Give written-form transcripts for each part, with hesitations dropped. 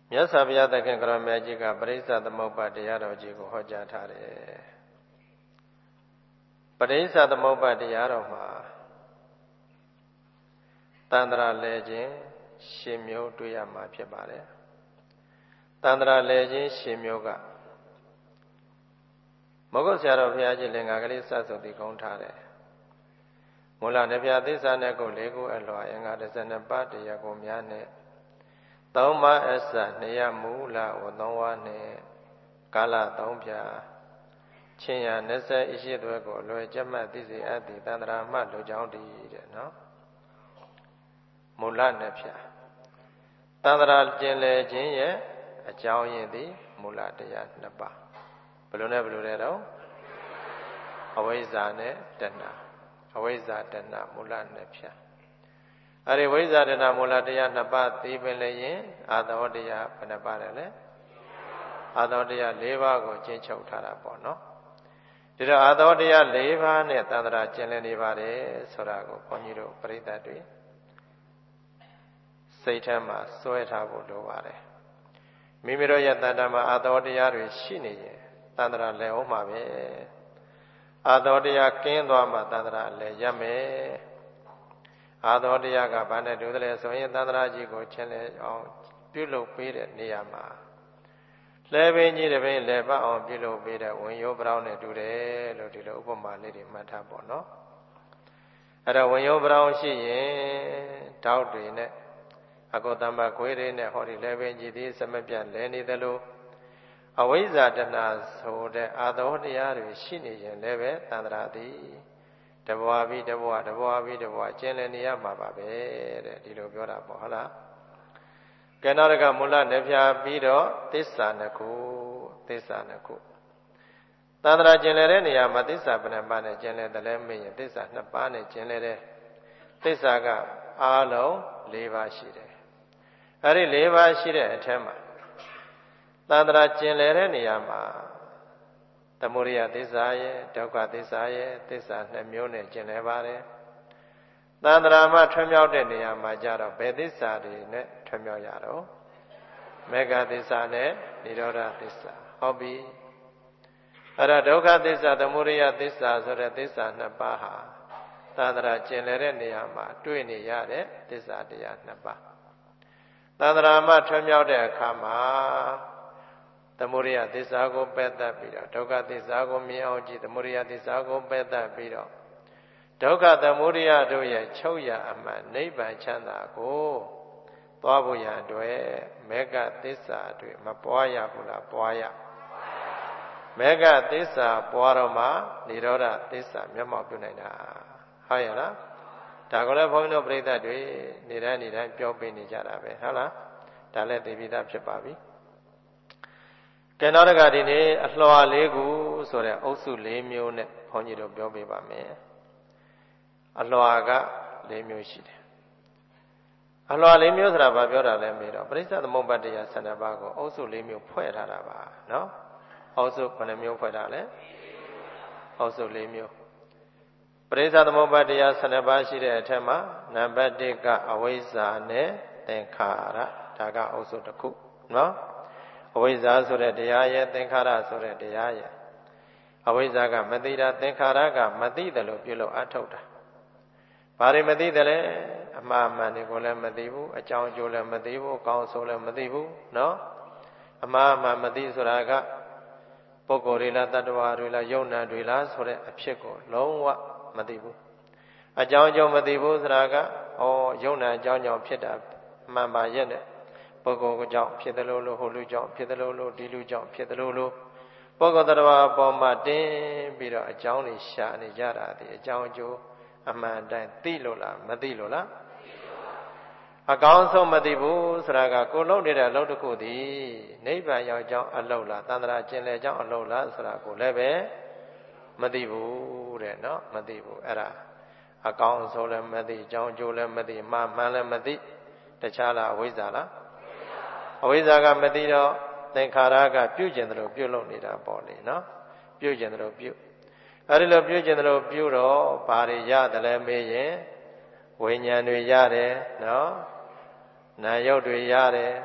မြတ်စွာဘုရားသခင်ကရောမြတ်ကြီးကပရိစ္ဆသမုပ္ပါတရားတော်ကြီးကိုဟောကြားထားတယ်ပရိစ္ဆသမုပ္ပါတရားတော်မှာတန္တရာလဲခြင်းရှင်မျိုးတွေ့ရမှာဖြစ်ပါတယ်တန္တရာလဲခြင်းရှင်မျိုးကမဂ္ဂဆရာတော်ဘုရားကြီးလင်္ကာကလေးစသုတိကုန်းထားတယ်မူလနှပြသစ္စာနဲ့ကို၄ခုအလွှာအင်္ဂါ12ပါးတရားကိုများနဲ့3ပါးအစ2ရမူလဝ3ဝါနဲ့ကာလ3ဖြာချင်းရ20အရှိသွဲကိုလွယ်ကြက်မှတ်သိစေအပ်သည်တန္တရာမှလူကြောင်းတည်တဲ့နော်မူလနှစ်ဖြာတန္တရာကျင်လေခြင်းရဲ့အကြောင်းရင်းသည်မူလတရား2ပါးဘယ်လိုနဲ့ဘယ်လိုလဲတော့အဝိဇ္ဇာနဲ့တဏှာအဝိဇ္ဇာတဏှာမူလနှစ်ဖြာအဲဒီဝိဇ္ဇာတဏှာမူလတရား2ပါးသိပင်လည်းရင်အာသဝတရားဘယ်နှပါးလဲအာသဝတရား4ပါးကိုကျင့်ချုပ်ထားတာပေါ့နော်ဒီတော့အာသဝတရား4ပါးနဲ့တန္တရာကျင့်လည်နေပါတယ်ဆိုတာကိုဘုန်းကြီးတို့ပရိသတ်တွေစိတ်ထဲမှာစွဲထားဖို့လိုပါတယ်မိမိတို့ရဲ့တဏ္ဍာမှာအာသဝတရားတွေရှိနေရင်တန္တရာလည်းအောင်မှာပဲအာသဝတရားကင်းသွားမှတန္တရာလည်းရမယ်အာသဝတရားကဘာနဲ့တူတယ်လဲဆိုရင်တန္တရာကြီးကိုချင်းလဲအောင်ပြုလုပ်ပေးတဲ့နေရာမှာလဲပင်ကြီးတစ်ပင်လဲပတ်အောင်ပြုလုပ်ပေးတဲ့ဝင်ရိုးပြောင်းနဲ့တူတယ်လို့ဒီလိုဥပမာလေးတွေမှတ်ထားပေါ့နော်အဲ့တော့ဝင်ရိုးပြောင်းရှိရင်တောက်တွေနဲ့အကုတ္တမခွေးတွေနဲ့ဟောဒီလဲပင်ကြီးသည်စမပြတ်လဲနေသလိုအဝိဇ္ဇာတဏှာဆိုတဲ့အာသဝတရားတွေရှိနေရင်လည်းပဲတန္တရာသည်တဘဝပြီးတဘဝတဘဝပြီးတဘဝကျင့်လည်နေရမှာပါပဲတဲ့ဒီလိုပြောတာပေါ့ဟုတ်လားကဲနောက်တကမူလနှစ်ဖြာပြီးတော့သစ္စာနှစ်ခုတန္တရာကျင့်လည်တဲ့နေရာမှာသစ္စာဘယ်နှပါးနဲ့ကျင့်လည်တယ်လဲမေးရင်သစ္စာ2ပါးနဲ့ကျင့်လည်တဲ့သစ္စာကအားလုံး4ပါးရှိတယ်အဲဒီ4ပါးရှိတဲ့အထက်မှာတန္တရာကျင့်လည်တဲ့နေရာမှာသမုဒိယသစ္စာရဲ့ဒုက္ခသစ္စာရဲ့သစ္စာ2မျိုးနဲ့ကျင့်လည်ပါတယ်တန္တရာမှာထွံ့မြောက်တဲ့နေရာမှာကြတော့ဘယ်သစ္စာတွေနဲ့ထွံ့မြောက်ရတော့မေဃသစ္စာနဲ့និရောဓသစ္စာဟုတ်ပြီအဲ့ဒါဒုက္ခသစ္စာသမုဒိယသစ္စာဆိုတဲ့သစ္စာ2ပါးဟာတန္တရာကျင့်လည်တဲ့နေရာမှာတွေ့နေရတဲ့သစ္စာတရား2ပါးတန္တရာမှာထွံ့မြောက်တဲ့အခါမှာသမုဒိယသစ္စာကိုပယ်တတ်ပြီးတော့ဒုက္ခသစ္စာကိုမြင်အောင်ကြည့်သမုဒိယသစ္စာကိုပယ်တတ်ပြီးတော့ဒုက္ခသမုဒိယတို့ရဲ့ချုပ်ရအမှန်နိဗ္ဗာန်ချမ်းသာကိုသွားဖို့ရအတွက်မေဃသစ္စာတွေမပွားရဘူးလားပွားရမေဃသစ္စာပွားတော့မှនិရောဓသစ္စာမျက်မှောက်ပြုနိုင်တာဟုတ်ရဲ့လားဒါကလည်းဘုန်းကြီးတို့ပြိဿတွေနေတိုင်းပြောပေးနေကြတာပဲဟုတ်လားဒါလည်းသိပြီးသားဖြစ်ပါပြီကဲနောက်တကဒီနေ့အလွှာ၄ခုဆိုတဲ့အုပ်စု၄မျိုးနဲ့ဘုန်းကြီးတို့ပြောပေးပါမယ်အလွှာက၄မျိုးရှိတယ်အလွှာ၄မျိုးဆိုတာဘာပြောတာလဲမေးတော့ပရိစ္ဆေသမုပ္ပါတရား12ပါးကိုအုပ်စု၄မျိုးဖွဲ့ထားတာပါနော်အုပ်စုဘယ်နှမျိုးဖွဲ့တာလဲအုပ်စု၄မျိုးပရိစ္ဆေသမုပ္ပါတရား12ပါးရှိတဲ့အထက်မှာနံပါတ်1ကအဝိဇ္ဇာနဲ့သင်္ခါရဒါကအုပ်စုတစ်ခုနော်အဝိဇ္ဇာဆိုတဲ့တရားရဲ့သင်္ခါရဆိုတဲ့တရားရဲ့အဝိဇ္ဇာကမသိတာသင်္ခါရကမသိတယ်လို့ပြုလို့အထုတ်တာဘာတွေမသိတယ်လဲအမှားမှန်တွေကိုလည်းမသိဘူးအကြောင်းအကျိုးလည်းမသိဘူးအကောင်းဆုံးလည်းမသိဘူးနော်အမှားမှန်မသိဆိုတာကပုဂ္ဂိုလ်တွေလားတ attva တွေလားယုံနာတွေလားဆိုတဲ့အဖြစ်ကိုလုံးဝမသိဘူးအကြောင်းအကျိုးမသိဘူးဆိုတာကယုံနာအကြောင်းကြောင့်ဖြစ်တာမှန်ပါရဲ့နဲ့ပုဂ္ဂိုလ်ကြောင့်ဖြစ်တယ်လို့ဟိုလူကြောင့်ဖြစ်တယ်လို့ဒီလူကြောင့်ဖြစ်တယ်လို့ပုဂ္ဂိုလ်တရားအပေါ်မှာတင်းပြီးတော့အကြောင်းတွေရှာနေကြတာဒီအကြောင်းအကျိုးအမှန်တိုင်းသိလို့လားမသိလို့လားအကောင်းဆုံးမသိဘူးဆိုတာကကိုလုံးနေတဲ့အလုပ်တစ်ခုဒီနိဗ္ဗာန်ရောက်ကြောင်းအလုပ်လားတန္တရာကျင်လေကြောင်းအလုပ်လားဆိုတာကိုလည်းပဲမသိဘူးတဲ့နော်မသိဘူးအဲ့ဒါအကောင်းဆုံးလည်းမသိအကြောင်းအကျိုးလည်းမသိမှန်လည်းမသိတခြားလားအဝိဇ္ဇာလားအဝိဇ္ဇာကမသိတော့သင်္ခါရကပြုကျင်တယ်လို့ပြုလုပ်နေတာပေါ့လေနော်ပြုကျင်တယ်လို့ပြုအဲဒီလိုပြုကျင်တယ်လို့ပြုတော့ဘာတွေရတယ်လဲမေးရင်ဝိညာဉ်တွေရတယ်နော်နာယုတ်တွေရတယ်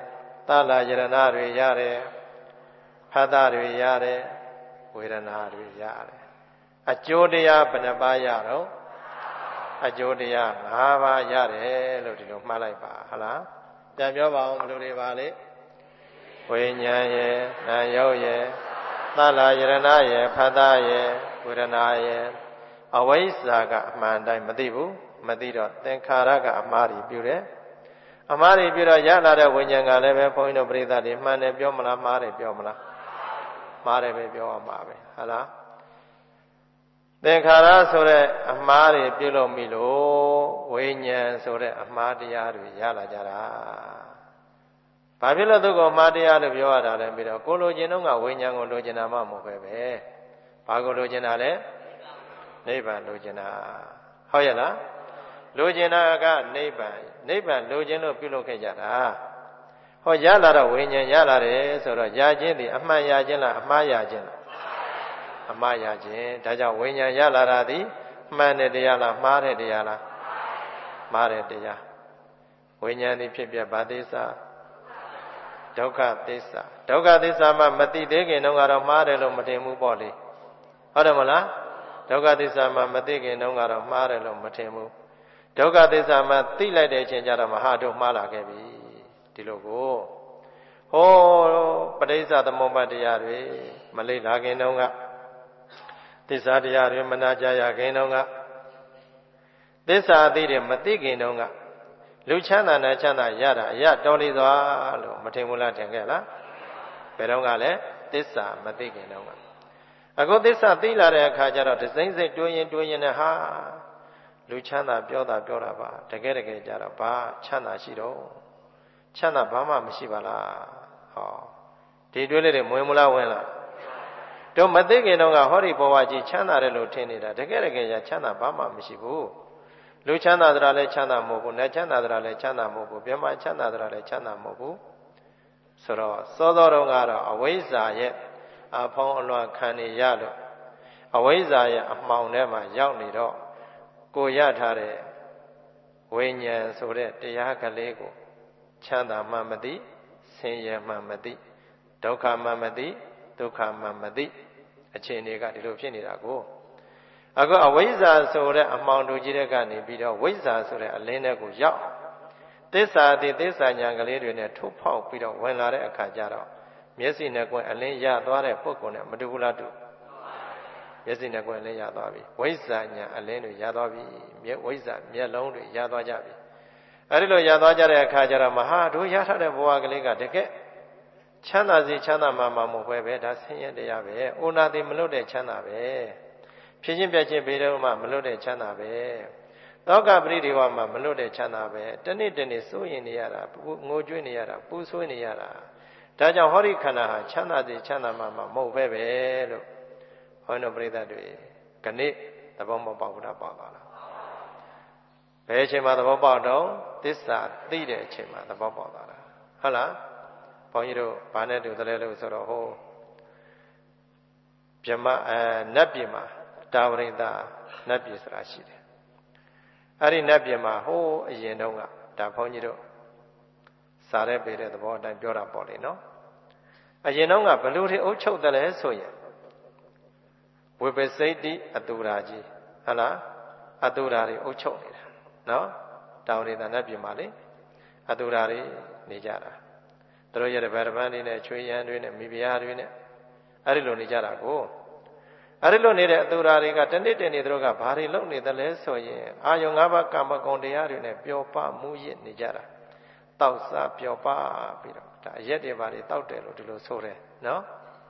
သာလယရဏတွေရတယ်ဖတ်တာတွေရတယ်ဝေဒနာတွေရတယ်အကျိုးတရားဘယ်နှပါးရတော့အကျိုးတရား၅ပါးရတယ်လို့ဒီလိုမှတ်လိုက်ပါဟုတ်လားပြန်ပြောပါအောင်ဘယ်လိုတွေပါလဲဝိညာဉ်ရဲ့နာယုတ်ရဲ့သလယရဏရဲ့ဖတ်တာရဲ့ဝေဒနာရဲ့အဝိဇ္ဇာကအမှန်တိုင်းမသိဘူးမသိတော့သင်္ခါရကအမှားတွေပြုတယ်အမှားတွေပြုတော့ရလာတဲ့ဝိညာဉ်ကလည်းပဲဘုန်းကြီးတို့ပြိဿတွေမှန်တယ်ပြောမလားမှားတယ်ပြောမလားမှားတယ်ပဲပြောရမှာပဲဟုတ်လားသင်္ခါရဆိုတဲ့အမှားတွေပြုလို့မိလို့ဝိညာဉ်ဆိုတဲ့အမှားတရားတွေရလာကြတာဘာဖြစ်လို့သူကအမှားတရားလို့ပြောရတာလဲပြီးတော့ကိုလိုချင်တော့ကဝိညာဉ်ကိုလိုချင်တာမှမဟုတ်ပဲဘာကိုလိုချင်တာလဲနိဗ္ဗာန်လိုချင်တာဟုတ်ရဲ့လားလိုချင်တာကနိဗ္ဗာန်လိုချင်လို့ပြုလုပ်ခဲ့ကြတာဟောရလာတော့ဝိညာဉ်ရလာတယ်ဆိုတော့ရခြင်းဒီအမှန်ရခြင်းလားအမှားရခြင်းလားအမှားရခြင်းဒါကြောင့်ဝိညာဉ်ရလာတာဒီမှန်တဲ့တရားလားမှားတဲ့တရားလားမှားတဲ့တရားဝိညာဉ်ဒီဖြစ်ပြဘာသစ္စာဒုက္ခသစ္စာဒုက္ခသစ္စာမှမသိသေးခင်တုန်းကတော့မှားတယ်လို့မထင်ဘူးပေါ့လေဟုတ်တယ်မလားဒုက္ခသစ္စာမှမသိခင်တုန်းကတော့မှားတယ်လို့မထင်ဘူးဒုက္ခသစ္စာမှသိလိုက်တဲ့အချိန်ကျတော့မဟာတို့မှားလာခဲ့ပြီဒီလိုကိုဟောပဋိစ္စသမုပ္ပါဒ်တရားတွေမလိလာခင်တုန်းကသစ္စာတရားတွေမနာကြရခင်တုန်းကသစ္စာအသိတွေမသိခင်တုန်းကလူချမ်းသာနဲ့ချမ်းသာရတာအရတော်လေးသွားလို့မထင်ဘူးလားထင်ခဲ့လားဘယ်တော့ကလဲသစ္စာမသိခင်တုန်းကအခုသစ္စာသိလာတဲ့အခါကျတော့ဒစိမ့်စိတ်တွေးရင်နဲ့ဟာလူချမ်းသာပြောတာပါတကယ်ကြတော့ဘာချမ်းသာရှိတော့ချမ်းသာဘာမှမရှိပါလားဟောဒီတွေးလေးတွေဝင်မလားဝင်လားတို့မသိခင်တော့ကဟောဒီဘဝကြီးချမ်းသာတယ်လို့ထင်နေတာတကယ်ရချမ်းသာဘာမှမရှိဘူးလူချမ်းသာသလားလဲချမ်းသာမဟုတ်ဘူး၊နတ်ချမ်းသာသလားလဲချမ်းသာမဟုတ်ဘူး၊ပြမချမ်းသာသလားလဲချမ်းသာမဟုတ်ဘူးဆိုတော့စောစောတုန်းကတော့အဝိဇ္ဇာရဲ့အဖောင်းအလွှမ်းခံနေရလို့အဝိဇ္ဇာရဲ့အမှောင်ထဲမှာရောက်နေတော့ကိုရထားတဲ့ဝိညာဉ်ဆိုတဲ့တရားကလေးကိုချမ်းသာမှမသိဆင်းရဲမှမသိဒုက္ခမှမသိဒုက္ခမှမသိအခြေအနေကဒီလိုဖြစ်နေတာကိုအခုအဝိဇ္ဇာဆိုတဲ့အမှောင်တူကြီးတဲ့ကနေပြီးတော့ဝိဇ္ဇာဆိုတဲ့အလင်းတဲ့ကိုရောက်သစ္စာတိသစ္စာဉာဏ်ကလေးတွေနဲ့ထုတ်ဖောက်ပြီးတော့ဝင်လာတဲ့အခါကျတော့မျက်စိနဲ့ကိုယ်အလင်းရသွားတဲ့ပုဂ္ဂိုလ်နဲ့မတူဘူးလားတူမျက်စိနဲ့ကိုယ်အလင်းရသွားပြီဝိဇ္ဇာဉာဏ်အလင်းတွေရသွားပြီဝိဇ္ဇာမျက်လုံးတွေရသွားကြပြီအဲဒီလိုရသွားကြတဲ့အခါကျတော့မဟာတို့ရထားတဲ့ဘဝကလေးကတကယ်ချမ်းသာစီချမ်းသာမှမဟုတ်ပဲဒါဆင်းရဲတရားပဲအိုနာတိမလွတ်တဲ့ချမ်းသာပဲဖြစ်ချင်းပြချင်းဘေးတော့မှမလွတ်တဲ့ချမ်းသာပဲသောကပရိဒီဝမှာမလွတ်တဲ့ချမ်းသာပဲတနေ့စိုးရင်နေရတာငိုကြွေးနေရတာပူဆွေးနေရတာဒါကြောင့်ဟောဒီခန္ဓာဟာချမ်းသာစီချမ်းသာမှမဟုတ်ပဲလို့ဟောတော်ပရိသတ်တွေခဏသဘောမပေါက်ဘူးလားပေါက်သွားလားဘယ်အချိန်မှသဘောပေါက်တော့သစ္စာသိတဲ့အချိန်မှသဘောပေါက်သွားတာဟုတ်လားဘုန်းကြီးတို့ဘာနဲ့တူတယ်လို့ဆိုတော့ဟိုဗြဟ္မနတ်ပြည်မှာတာဝရိတနတ်ပြည်ဆိုတာရှိတယ်အဲ့ဒီနတ်ပြည်မှာဟိုးအရင်တုန်းကဒါဘုန်းကြီးတို့စာရဲပေတဲ့သဘောအတိုင်းပြောတာပေါ့လေနော်အရင်တုန်းကဘလူတွေအုပ်ချုပ်တယ်လဲဆိုရင်ဝိပစိတ်တိအတူရာကြီးဟုတ်လားအတူရာတွေအုပ်ချုပ်နေတာနော်တာဝရိတနတ်ပြည်မှာလေအတူရာတွေနေကြတာသူတို့ရဲ့ဗရပန်းတွေနဲ့ချွေရန်တွေနဲ့မိဖုရားတွေနဲ့အဲ့ဒီလိုနေကြတာကိုအဲ့ဒီလိုနေတဲ့အတူရာတွေကတနေ့သူတို့ကဘာတွေလုပ်နေသလဲဆိုရင်အာယုံ၅ပါးကာမဂုဏ်တရားတွေနဲ့ပျော်ပါမှုရစ်နေကြတာတောက်စားပျော်ပါပြီးတော့ဒါအရက်တွေဘာတွေတောက်တယ်လို့ဒီလိုဆိုတယ်နော်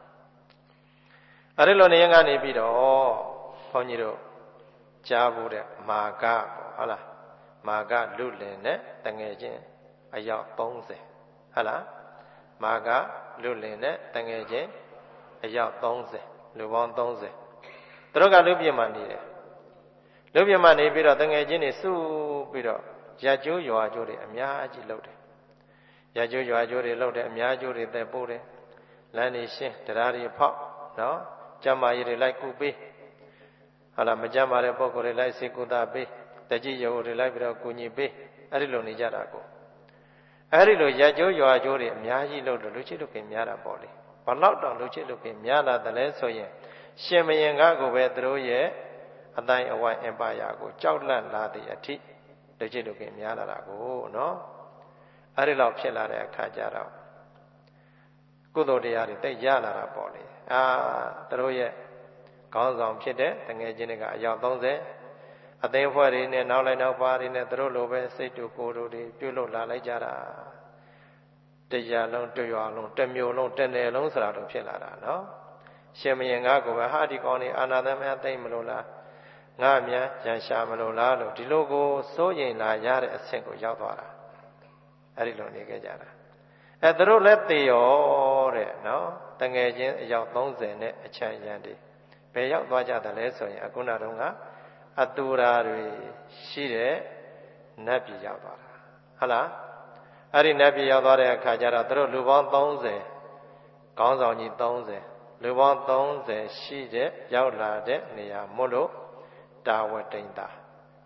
အဲ့ဒီလိုနေရင်ကနေပြီးတော့ဘုန်းကြီးတို့ကြားဖို့တဲ့မာကပေါ့ဟုတ်လားမာကလူလင်နဲ့တငယ်ချင်းအယောက်30ဟုတ်လားမာကလူလင်နဲ့တငယ်ချင်းအယောက်30လူပေါင်း30သူတို့ကလူပြင်းမှနေတယ်လူပြင်းမှနေပြီးတော့တငယ်ချင်းတွေစုပြီးတော့ရကျိုးရွာကျိုးတွေအများကြီးလုပ်တယ်ရကျိုးရွာကျိုးတွေလုပ်တယ်အများကျိုးတွေသက်ပိုးတယ်လမ်းတွေရှင်းတရားတွေဖောက်နော်ကျမ်းမာရေးတွေလိုက်ကူပေးဟုတ်လားမကျမ်းမာတဲ့ပုဂ္ဂိုလ်တွေလိုက်စေကုသပေးတကြီးရုပ်တွေလိုက်ပြီးတော့ကူညီပေးအဲ့ဒီလိုနေကြတာကိုအဲ့ဒီလိုရက်ကျိုးရွာကျိုးတွေအများကြီးလို့လူချစ်လူခင်များတာပေါ့လေဘာလို့တော့လူချစ်လူခင်များလာတယ်လဲဆိုရင်ရှင်မရင်ကကိုပဲသူတို့ရဲ့အတိုင်းအဝိုင်းအင်ပါယာကိုကြောက်လန့်လာတဲ့အထိလူချစ်လူခင်များလာတာကိုနော်အဲ့ဒီလောက်ဖြစ်လာတဲ့အခါကျတော့ကုသိုလ်တရားတွေတိတ်ရလာတာပေါ့လေသူတို့ရဲ့ခေါင်းဆောင်ဖြစ်တဲ့တငယ်ချင်းတွေကအယောက်30အသိအဖွဲ့တွေနဲ့နောက်လိုက်နောက်ပါတွေနဲ့သူတို့လိုပဲစိတ်တူကိုယ်တို့တွေပြုလုပ်လာလိုက်ကြတာတရားလုံးတရွာလုံးတစ်မျိုးလုံးတစ်နယ်လုံးဆိုတာတော့ဖြစ်လာတာနော်ရှင်မရင်ကကိုပဲဟာဒီကောင်းနေအာနာသမယသိမ့်မလို့လားငါမြန်ရန်ရှာမလို့လားလို့ဒီလိုကိုစိုးရင်လာရတဲ့အဆင့်ကိုရောက်သွားတာအဲ့ဒီလိုနေခဲ့ကြတာသူတို့လည်းသေရောတဲ့နော်တငယ်ချင်းအယောက်30နဲ့အချမ်းရန်တွေဘယ်ရောက်သွားကြတယ်လဲဆိုရင်အခုနတုန်းကအတူရာတွေရှိတဲ့နတ်ပြည်ရောက်သွားတာဟုတ်လားအဲ့ဒီနတ်ပြည်ရောက်သွားတဲ့အခါကျတော့သူတို့လူပေါင်း30ခေါင်းဆောင်ကြီး30လူပေါင်း30ရှိတဲ့ရောက်လာတဲ့နေရာမို့လို့တာဝတိန်တာ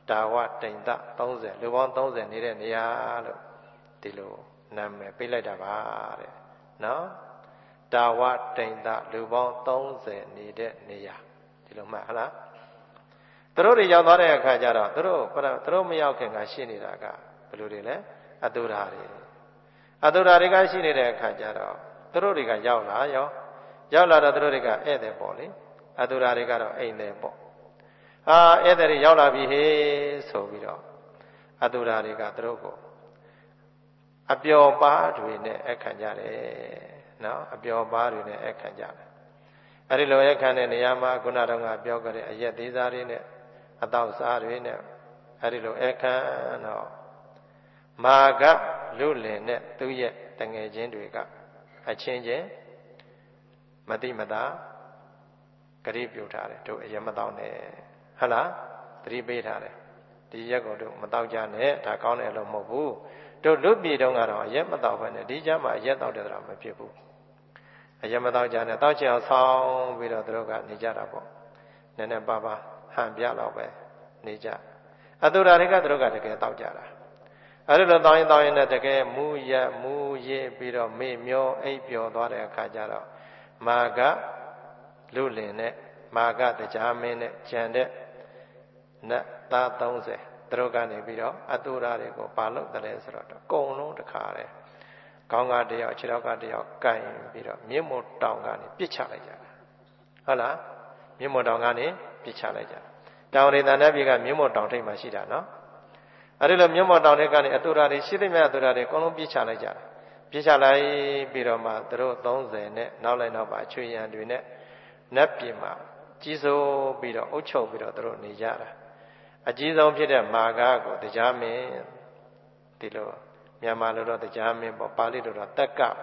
30လူပေါင်း30နေတဲ့နေရာလို့ဒီလိုနာမည်ပေးလိုက်တာပါတဲ့နော်တာဝတိန်တာလူပေါင်း30နေတဲ့နေရာဒီလိုမှတ်ဟလားသူတို့တွေရောက်သွားတဲ့အခါကျတော့သူတို့မရောက်ခင်ကရှိနေတာကဘယ်လိုတွေလဲအတုဓာတွေကရှိနေတဲ့အခါကျတော့သူတို့တွေကရောက်လာတော့သူတို့တွေကဧည့်သည်ပေါ့လေအတုဓာတွေကတော့အိမ်သည်ပေါ့ဧည့်သည်တွေရောက်လာပြီဟေးဆိုပြီးတော့အတုဓာတွေကသူတို့ကိုအပျော်ပါးတွေနဲ့အခန့်ကြတယ်နော်အပျော်ပါးတွေနဲ့အခန့်ကြတယ်အဲ့ဒီလိုအခန့်တဲ့နေရာမှာခုနတုန်းကပြောကြတဲ့အရက်သေးစားတွေနဲ့အတောက်စားတွေနဲ့အဲ့ဒီလိုအခန့်တော့မာကလူလင်နဲ့သူ့ရဲ့တငယ်ချင်းတွေကအချင်းချင်းမတိမတာဂရိပြုထားတယ်တို့အရက်မတောက်နဲ့ဟုတ်လားသတိပေးထားတယ်ဒီရက်ကိုတို့မတောက်ကြနဲ့ဒါကောင်းတယ်လို့မဟုတ်ဘူးတို့လူပြည်တုန်းကတော့အရက်မတောက်ဘဲနဲ့ဒီကြမှာအရက်တောက်တဲ့တော်မဖြစ်ဘူးအရက်မတောက်ကြနဲ့တောက်ချင်အောင်ဆောင်းပြီးတော့တို့ကနေကြတာပေါ့နည်းနည်းပါးပါးဟန်ပြတော့ပဲနေကြအတူတာတွေကတို့ကတကယ်တောက်ကြတာအဲ့ဒီလိုတောင်းရင်နဲ့တကယ်မူရစ်ပြီးတော့မေ့မျောအိပ်ပျော်သွားတဲ့အခါကျတော့မာကလူလင်နဲ့မာကတရားမင်းနဲ့ကြံတဲ့နတ်သား30သူတို့ကနေပြီးတော့အတူရာတွေကိုပါလို့တလဲဆိုတော့အကုန်လုံးတခါတယ်ခေါင်းကတယောက်ခြေထောက်ကတယောက်ကင်ပြီးတော့မြင့်မို့တောင်ကနေပြစ်ချလိုက်ကြတာဟုတ်လားမြင့်မို့တောင်ကနေပြစ်ချလိုက်ကြတောင်ရိသနတ်ပြည်ကမြင့်မို့တောင်ထိပ်မှာရှိတာနော်အဲ့ဒီလိုမြင့်မို့တောင်ထိပ်ကနေအတူရာတွေရှိသမျှအတူရာတွေအကုန်လုံးပြစ်ချလိုက်ကြတာပြစ်ချလိုက်ပြီးတော့မှသူတို့30နဲ့နောက်လိုက်နောက်ပါအချွေရန်တွေနဲ့နတ်ပြည်မှာကြီးစိုးပြီးတော့အုပ်ချုပ်ပြီးတော့သူတို့နေကြတာအကြီးဆုံးဖြစ်တဲ့မာဂကိုတရားမင်းဒီလိုမြန်မာလိုတော့တရားမင်းပေါ့ပါဠိလိုတော့တက္ကပေါ့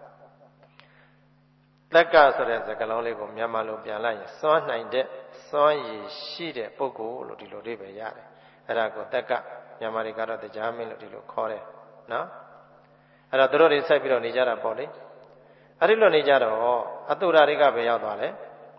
တက္ကဆိုတဲ့စကားလုံးလေးကိုမြန်မာလိုပြန်လိုက်ရင်စွမ်းနိုင်တဲ့စွမ်းရည်ရှိတဲ့ပုဂ္ဂိုလ်လို့ဒီလိုလေးပဲရတယ်အဲ့ဒါကိုတက္ကမြန်မာတွေကတော့တရားမင်းလို့ဒီလိုခေါ်တယ်နော်အဲ့တော့သူတို့တွေဆက်ပြီးတော့နေကြတာပေါ့လေအဲ့ဒီလိုနေကြတော့အတုရာတွေကပဲရောက်သွားတယ်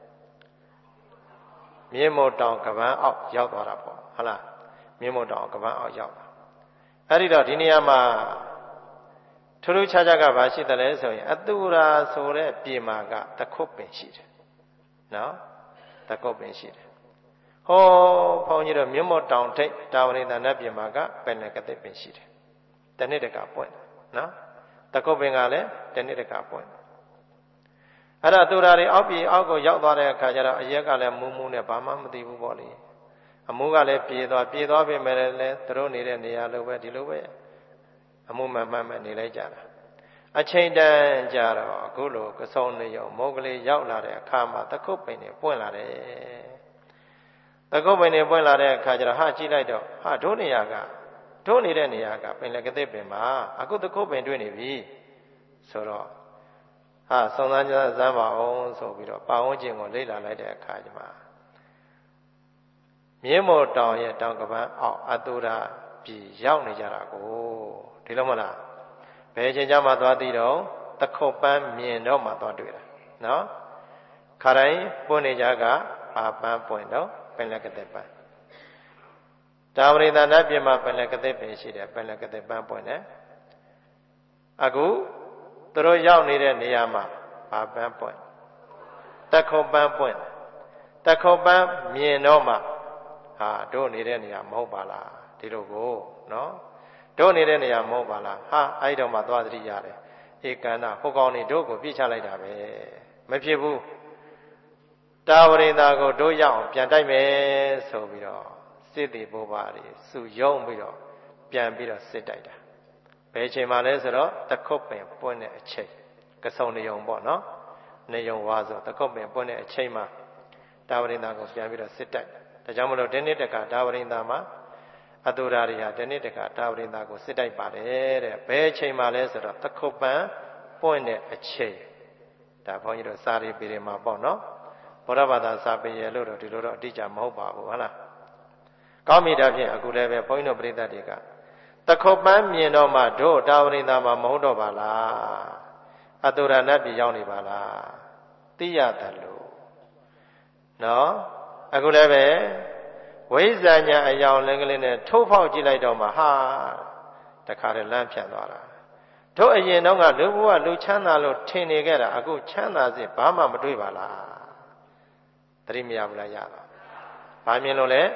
မြင်းမို့တောင်ကပန်းအောက်ရောက်သွားတာပေါ့ဟုတ်လားမြင်းမို့တောင်ကပန်းအောက်ရောက်တာအဲ့ဒီတော့ဒီနေရာမှာထူးထူးခြားခြားကဘာရှိတယ်လဲဆိုရင်အတုရာဆိုတဲ့ပြည်မှာကတခုတ်ပင်ရှိတယ်နော်တခုတ်ပင်ရှိတယ်ဟောဘုန်းကြီးတို့မြင်းမို့တောင်ထိပ်တာဝရိသနတ်ပြည်မှာကပင်လကတိပင်ရှိတယ်တနေ့တကပွင့်နော်တခုတ်ပင်ကလည်းတနေ့တကပွင့်အဲ့ဒါသူရာတွေအောက်ပြည်အောက်ကိုရောက်သွားတဲ့အခါကျတော့အရက်ကလည်းမူးမူးနဲ့ဘာမှမသိဘူးပေါ့လေအမှုကလည်းပြေးသွားပြီမဲ့လည်းသူတို့နေတဲ့နေရာလိုပဲဒီလိုပဲအမှုမှန်မှန်နေလိုက်ကြတာအချိန်တန်ကြတော့အခုလိုကစုံနေရောမောကလေးရောက်လာတဲ့အခါမှာတခုတ်ပင်တွေပွင့်လာတယ်တခုတ်ပင်တွေပွင့်လာတဲ့အခါကျတော့ဟာကြည့်လိုက်တော့ဟာတို့နေတဲ့နေရာကပင်လကတိပင်မှာအခုတခုတ်ပင်တွေ့နေပြီဆိုတော့ဟာစုံစမ်းကြစမ်းပါအောင်ဆိုပြီးတော့ပါဝန်းကျင်ကိုလေ့လာလိုက်တဲ့အခါကျမှမြင်းမို့တောင်ရဲ့တောင်ကပန်းအောက်အတူရာပြည်ရောက်နေကြတာကိုဒီလိုမလားဘယ်ချိန်ကျမှသွားသိတော့တခုတ်ပန်းမြင်တော့မှသွားတွေ့တာနော်ခါတိုင်းပွင့်နေကြကပါပန်းပွင့်တော့ပင်လကတိပန်းတာဝရိသနတ်ပြည်မှာပင်လကတိပင်ရှိတယ်ပင်လကတိပန်းပွင့်တယ်အခုသူတို့ရောက်နေတဲ့နေရာမှာဘာပန်းပွင့်တက်ခုံပန်းပွင့်တက်ခုံပန်းမြင်တော့မှဟာတို့နေတဲ့နေရာမဟုတ်ပါလားဒီလိုကိုနော်တို့နေတဲ့နေရာမဟုတ်ပါလားဟာအဲ့တော့မှသွားသတိရတယ်ဧကန္တဟိုကောင်နေတို့ကိုပြစ်ချလိုက်တာပဲမဖြစ်ဘူးတာဝရိန္ဒာကိုတို့ရောက်အောင်ပြန်တိုက်မယ်ဆိုပြီးတော့စစ်တီဘိုးပါတွေစုယုံပြီးတော့ပြန်ပြီးတော့စစ်တိုက်တာဘယ်အချိန်မှလဲဆိုတော့တခုတ်ပင်ပွင့်တဲ့အချိန်ကစုံနေုံပေါ့နော်နေုံဝါဆိုတခုတ်ပင်ပွင့်တဲ့အချိန်မှာတာဝရိန္ဒာကိုပြန်ပြီးတော့စစ်တိုက်ဒါကြောင့်မလို့ဒီနေ့တကတာဝရိန္ဒာမှာအတူရာတွေဟာဒီနေ့တကတာဝရိန္ဒာကိုစစ်တိုက်ပါတယ်တဲ့ဘယ်အချိန်မှလဲဆိုတော့တခုတ်ပန်ပွင့်တဲ့အချိန်ဒါဘုန်းကြီးတို့စာရီပေတွေမှာပေါ့နော်ဘုရားဘာသာစာပေရလို့တော့ဒီလိုတော့အတိအကျမဟုတ်ပါဘူးဟုတ်လားကောင်းပြီဒါဖြင့်အခုလည်းပဲဘုန်းကြီးတို့ပြိဿတွေကတခုတ်ပန်းမြင်တော့မှတို့တာဝရိန္ဒာမှာမဟုတ်တော့ပါလားအတူရာနတ်ပြည်ရောက်နေပါလားသိရတယ်လို့နော်အခုလည်းပဲဝိဇ္ဇာညာအယောင်လင်းကလေးနဲ့ထုတ်ဖောက်ကြည့်လိုက်တော့မှဟာတခါတည်းလမ်းဖြတ်သွားတာတို့အရင်တော့ကလူဘဝလူချမ်းသာလို့ထင်နေခဲ့တာအခုချမ်းသာစေဘာမှမတွေ့ပါလားသတိမရဘူးလားရပါဘာမြင်လို့လဲ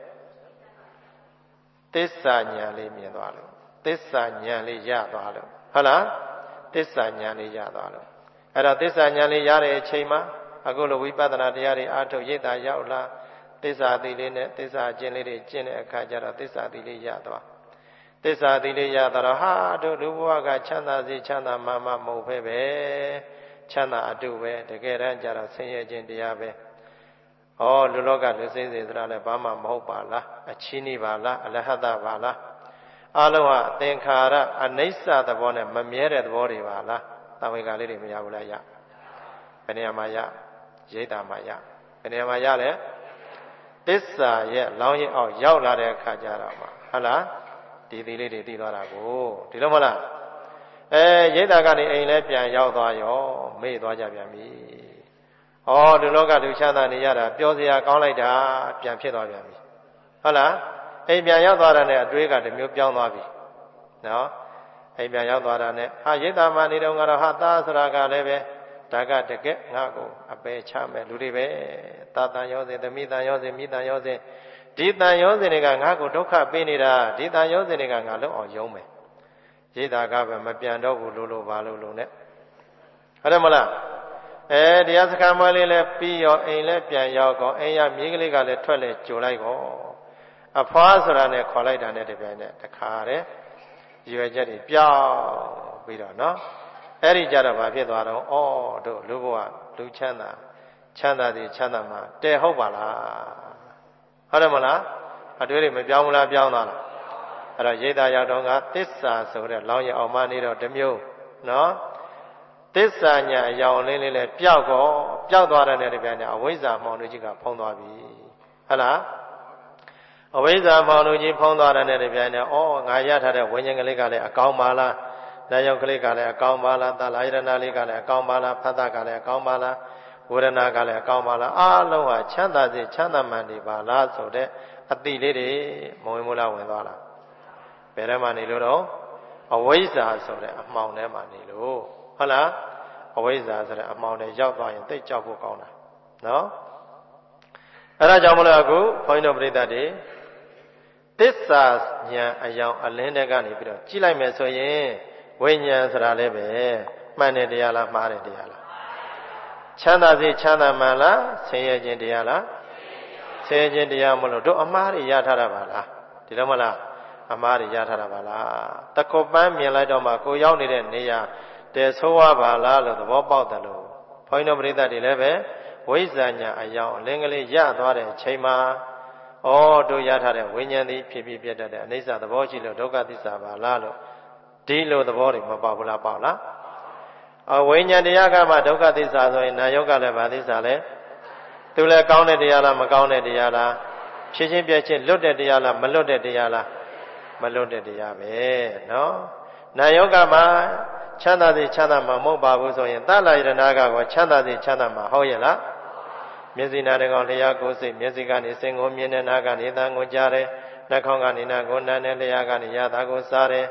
သစ္စာဉာဏ်လေးမြင်သွားလို့သစ္စာဉာဏ်လေးရသွားလို့ဟုတ်လားသစ္စာဉာဏ်လေးရသွားလို့အဲ့တော့သစ္စာဉာဏ်လေးရတဲ့အချိန်မှာအခုလိုဝိပဿနာတရားတွေအားထုတ်ရိပ်သာရောက်လာသစ္စာသီလေးနဲ့သစ္စာကျင့်လေးတွေကျင့်တဲ့အခါကျတော့သစ္စာသီလေးရသွားသစ္စာသီလေးရတော့ဟာတို့လူဘဝကချမ်းသာစေချမ်းသာမှမဟုတ်ပဲချမ်းသာအတုပဲတကယ်တမ်းကျတော့ဆင်းရဲခြင်းတရားပဲဩလူလောကလူစိမ့်စေဆိုတာလည်းဘာမှမဟုတ်ပါလားအချင်းနေပါလားအလဟတပါလားအလုံးဟာသင်္ခါရအနိစ္စသဘောနဲ့မမြဲတဲ့သဘောတွေပါလားသံဝေကလေးတွေမရဘူးလားရဘယ်နေရာမှာရရိတ်တာမှာရဘယ်နေရာမှာရလဲသစ္စာရဲ့လောင်းရင်အောက်ရောက်လာတဲ့အခါကျတော့မှဟုတ်လားဒီသီလေးတွေသိသွားတာကိုဒီလိုမလားရိတ်တာကနေအိမ်လဲပြန်ရောက်သွားရောမေ့သွားကြပြန်ပြီဒီလောကလူချမ်းသာနေရတာပျော်စရာကောင်းလိုက်တာပြန်ဖြစ်သွားပြန်ပြီဟုတ်လားအိမ်ပြန်ရောက်သွားတာနဲ့အတွေးကတစ်မျိုးပြောင်းသွားပြီနော်အိမ်ပြန်ရောက်သွားတာနဲ့ရိတ်တာမှနေတော့ကတော့သားဆိုတာကလည်းပဲဒါကတကယ်ငါ့ကိုအပယ်ချမဲ့လူတွေပဲသာတန်ရောစဉ်သမီးတန်ရောစဉ်မိတန်ရောစဉ်ဒီတန်ရောစဉ်တွေကငါ့ကိုဒုက္ခပေးနေတာဒီတန်ရောစဉ်တွေကငါလုံးအောင်ယုံမယ်ရိတ်တာကပဲမပြန်တော့ဘူးလို့ပါလို့နဲ့ဟုတ်တယ်မလားတရားစခန်းမလေးလည်းပြီးရောအိမ်လည်းပြန်ရောက်ကောအိမ်ရမြေးကလေးကလည်းထွက်လဲကြိုလိုက်ကောအဖွားဆိုတာနဲ့ခေါ်လိုက်တာနဲ့တပြိုင်နက်တခါတည်းရွယ်ချက်တွေပြောင်းပြီးတော့နော်အဲ့ဒီကြတော့ဘာဖြစ်သွားတော့တို့လူဘဝလူချမ်းသာသည်ချမ်းသာမှာတဲ့ဟုတ်ပါလားဟုတ်တယ်မလားအတွေ့တွေမပြောင်းဘူးလားပြောင်းသွားလားအဲ့တော့ရိတ်တာရောက်တော့ကသစ္စာဆိုတဲ့လောင်းရအောင်မနေတော့တစ်မျိုးနော်သစ္စာညာအယောင်လေးလေးလည်းပျောက်သွားတဲ့တပြန်အဝိဇ္ဇာမှောင်လို့ကြီးကဖုံးသွားပြီဟုတ်လားအဝိဇ္ဇာမှောင်လို့ကြီးဖုံးသွားတဲ့တပြန်နဲ့ငါရထားတဲ့ဝိညာဉ်ကလေးကလည်းအကောင်းပါလားနာယုတ်ကလေးကလည်းအကောင်းပါလားသလာယရဏလေးကလည်းအကောင်းပါလားဖတ်တာကလည်းအကောင်းပါလားဝေဒနာကလည်းအကောင်းပါလားအားလုံးဟာချမ်းသာစေချမ်းသာမှန်နေပါလားဆိုတဲ့အတိလေးတွေမဝင်မလားဝင်သွားလားဘယ်ထဲမှာနေလို့တော့အဝိဇ္ဇာဆိုတဲ့အမှောင်ထဲမှာနေလို့ဟုတ်လားအဝိဇ္ဇာဆိုတဲ့အမှောင်ထဲရောက်သွားရင်သိကြောက်ဖို့ကောင်းတာနော်အဲဒါကြောင့်မလို့အခုဘုန်းကြီးတို့ပြိဿတွေသစ္စာဉာဏ်အယောင်အလင်းတဲ့ကနေပြီးတော့ကြည့်လိုက်မယ်ဆိုရင်ဝိညာဉ်ဆိုတာလည်းပဲမှန်တဲ့တရားလားမှားတဲ့တရားလားချမ်းသာစေချမ်းသာမှန်လားဆင်းရဲခြင်းတရားလားဆင်းရဲခြင်းတရားမလို့တို့အမှားတွေရထားတာပါလားဒီလိုမလားအမှားတွေရထားတာပါလားတခုတ်ပန်းမြင်လိုက်တော့မှကိုရောက်နေတဲ့နေရာတဲဆိုးဝါးပါလားလို့သဘောပေါက်တယ်လို့ဘုန်းကြီးတို့ပရိသတ်တွေလည်းပဲဝိဇ္ဇာညာအယောင်အလင်းကလေးရသွားတဲ့အချိန်မှာတို့ရထားတဲ့ဝိညာဉ်သည်ဖြစ်ဖြစ်ပြတ်တဲ့အနိစ္စသဘောရှိလို့ဒုက္ခသစ္စာပါလားလို့ဒီလိုသဘောတွေမပေါက်ဘူးလားပေါက်လားဝိညာဉ်တရားကမှဒုက္ခသစ္စာဆိုရင်နာယုတ်ကလည်းဗာသစ္စာလဲသူလည်းကောင်းတဲ့တရားလားမကောင်းတဲ့တရားလားဖြစ်ချင်းပြည့်ချင်းလွတ်တဲ့တရားလားမလွတ်တဲ့တရားလားမလွတ်တဲ့တရားပဲနော်နာယုတ်ကမှချမ်းသာစေချမ်းသာမှာမဟုတ်ပါဘူးဆိုရင်သလာယရဏကကောချမ်းသာစေချမ်းသာမှာဟုတ်ရဲ့လားမျက်စိနာတကောင်လျှာကိုယ်စိတ်မျက်စိကနေစင်ကိုမြင်တဲ့နာကနေသံကိုကြားတယ်နှာခေါင်းကနေနာကိုနားနဲ့လျှာကနေရတာကိုစားတယ်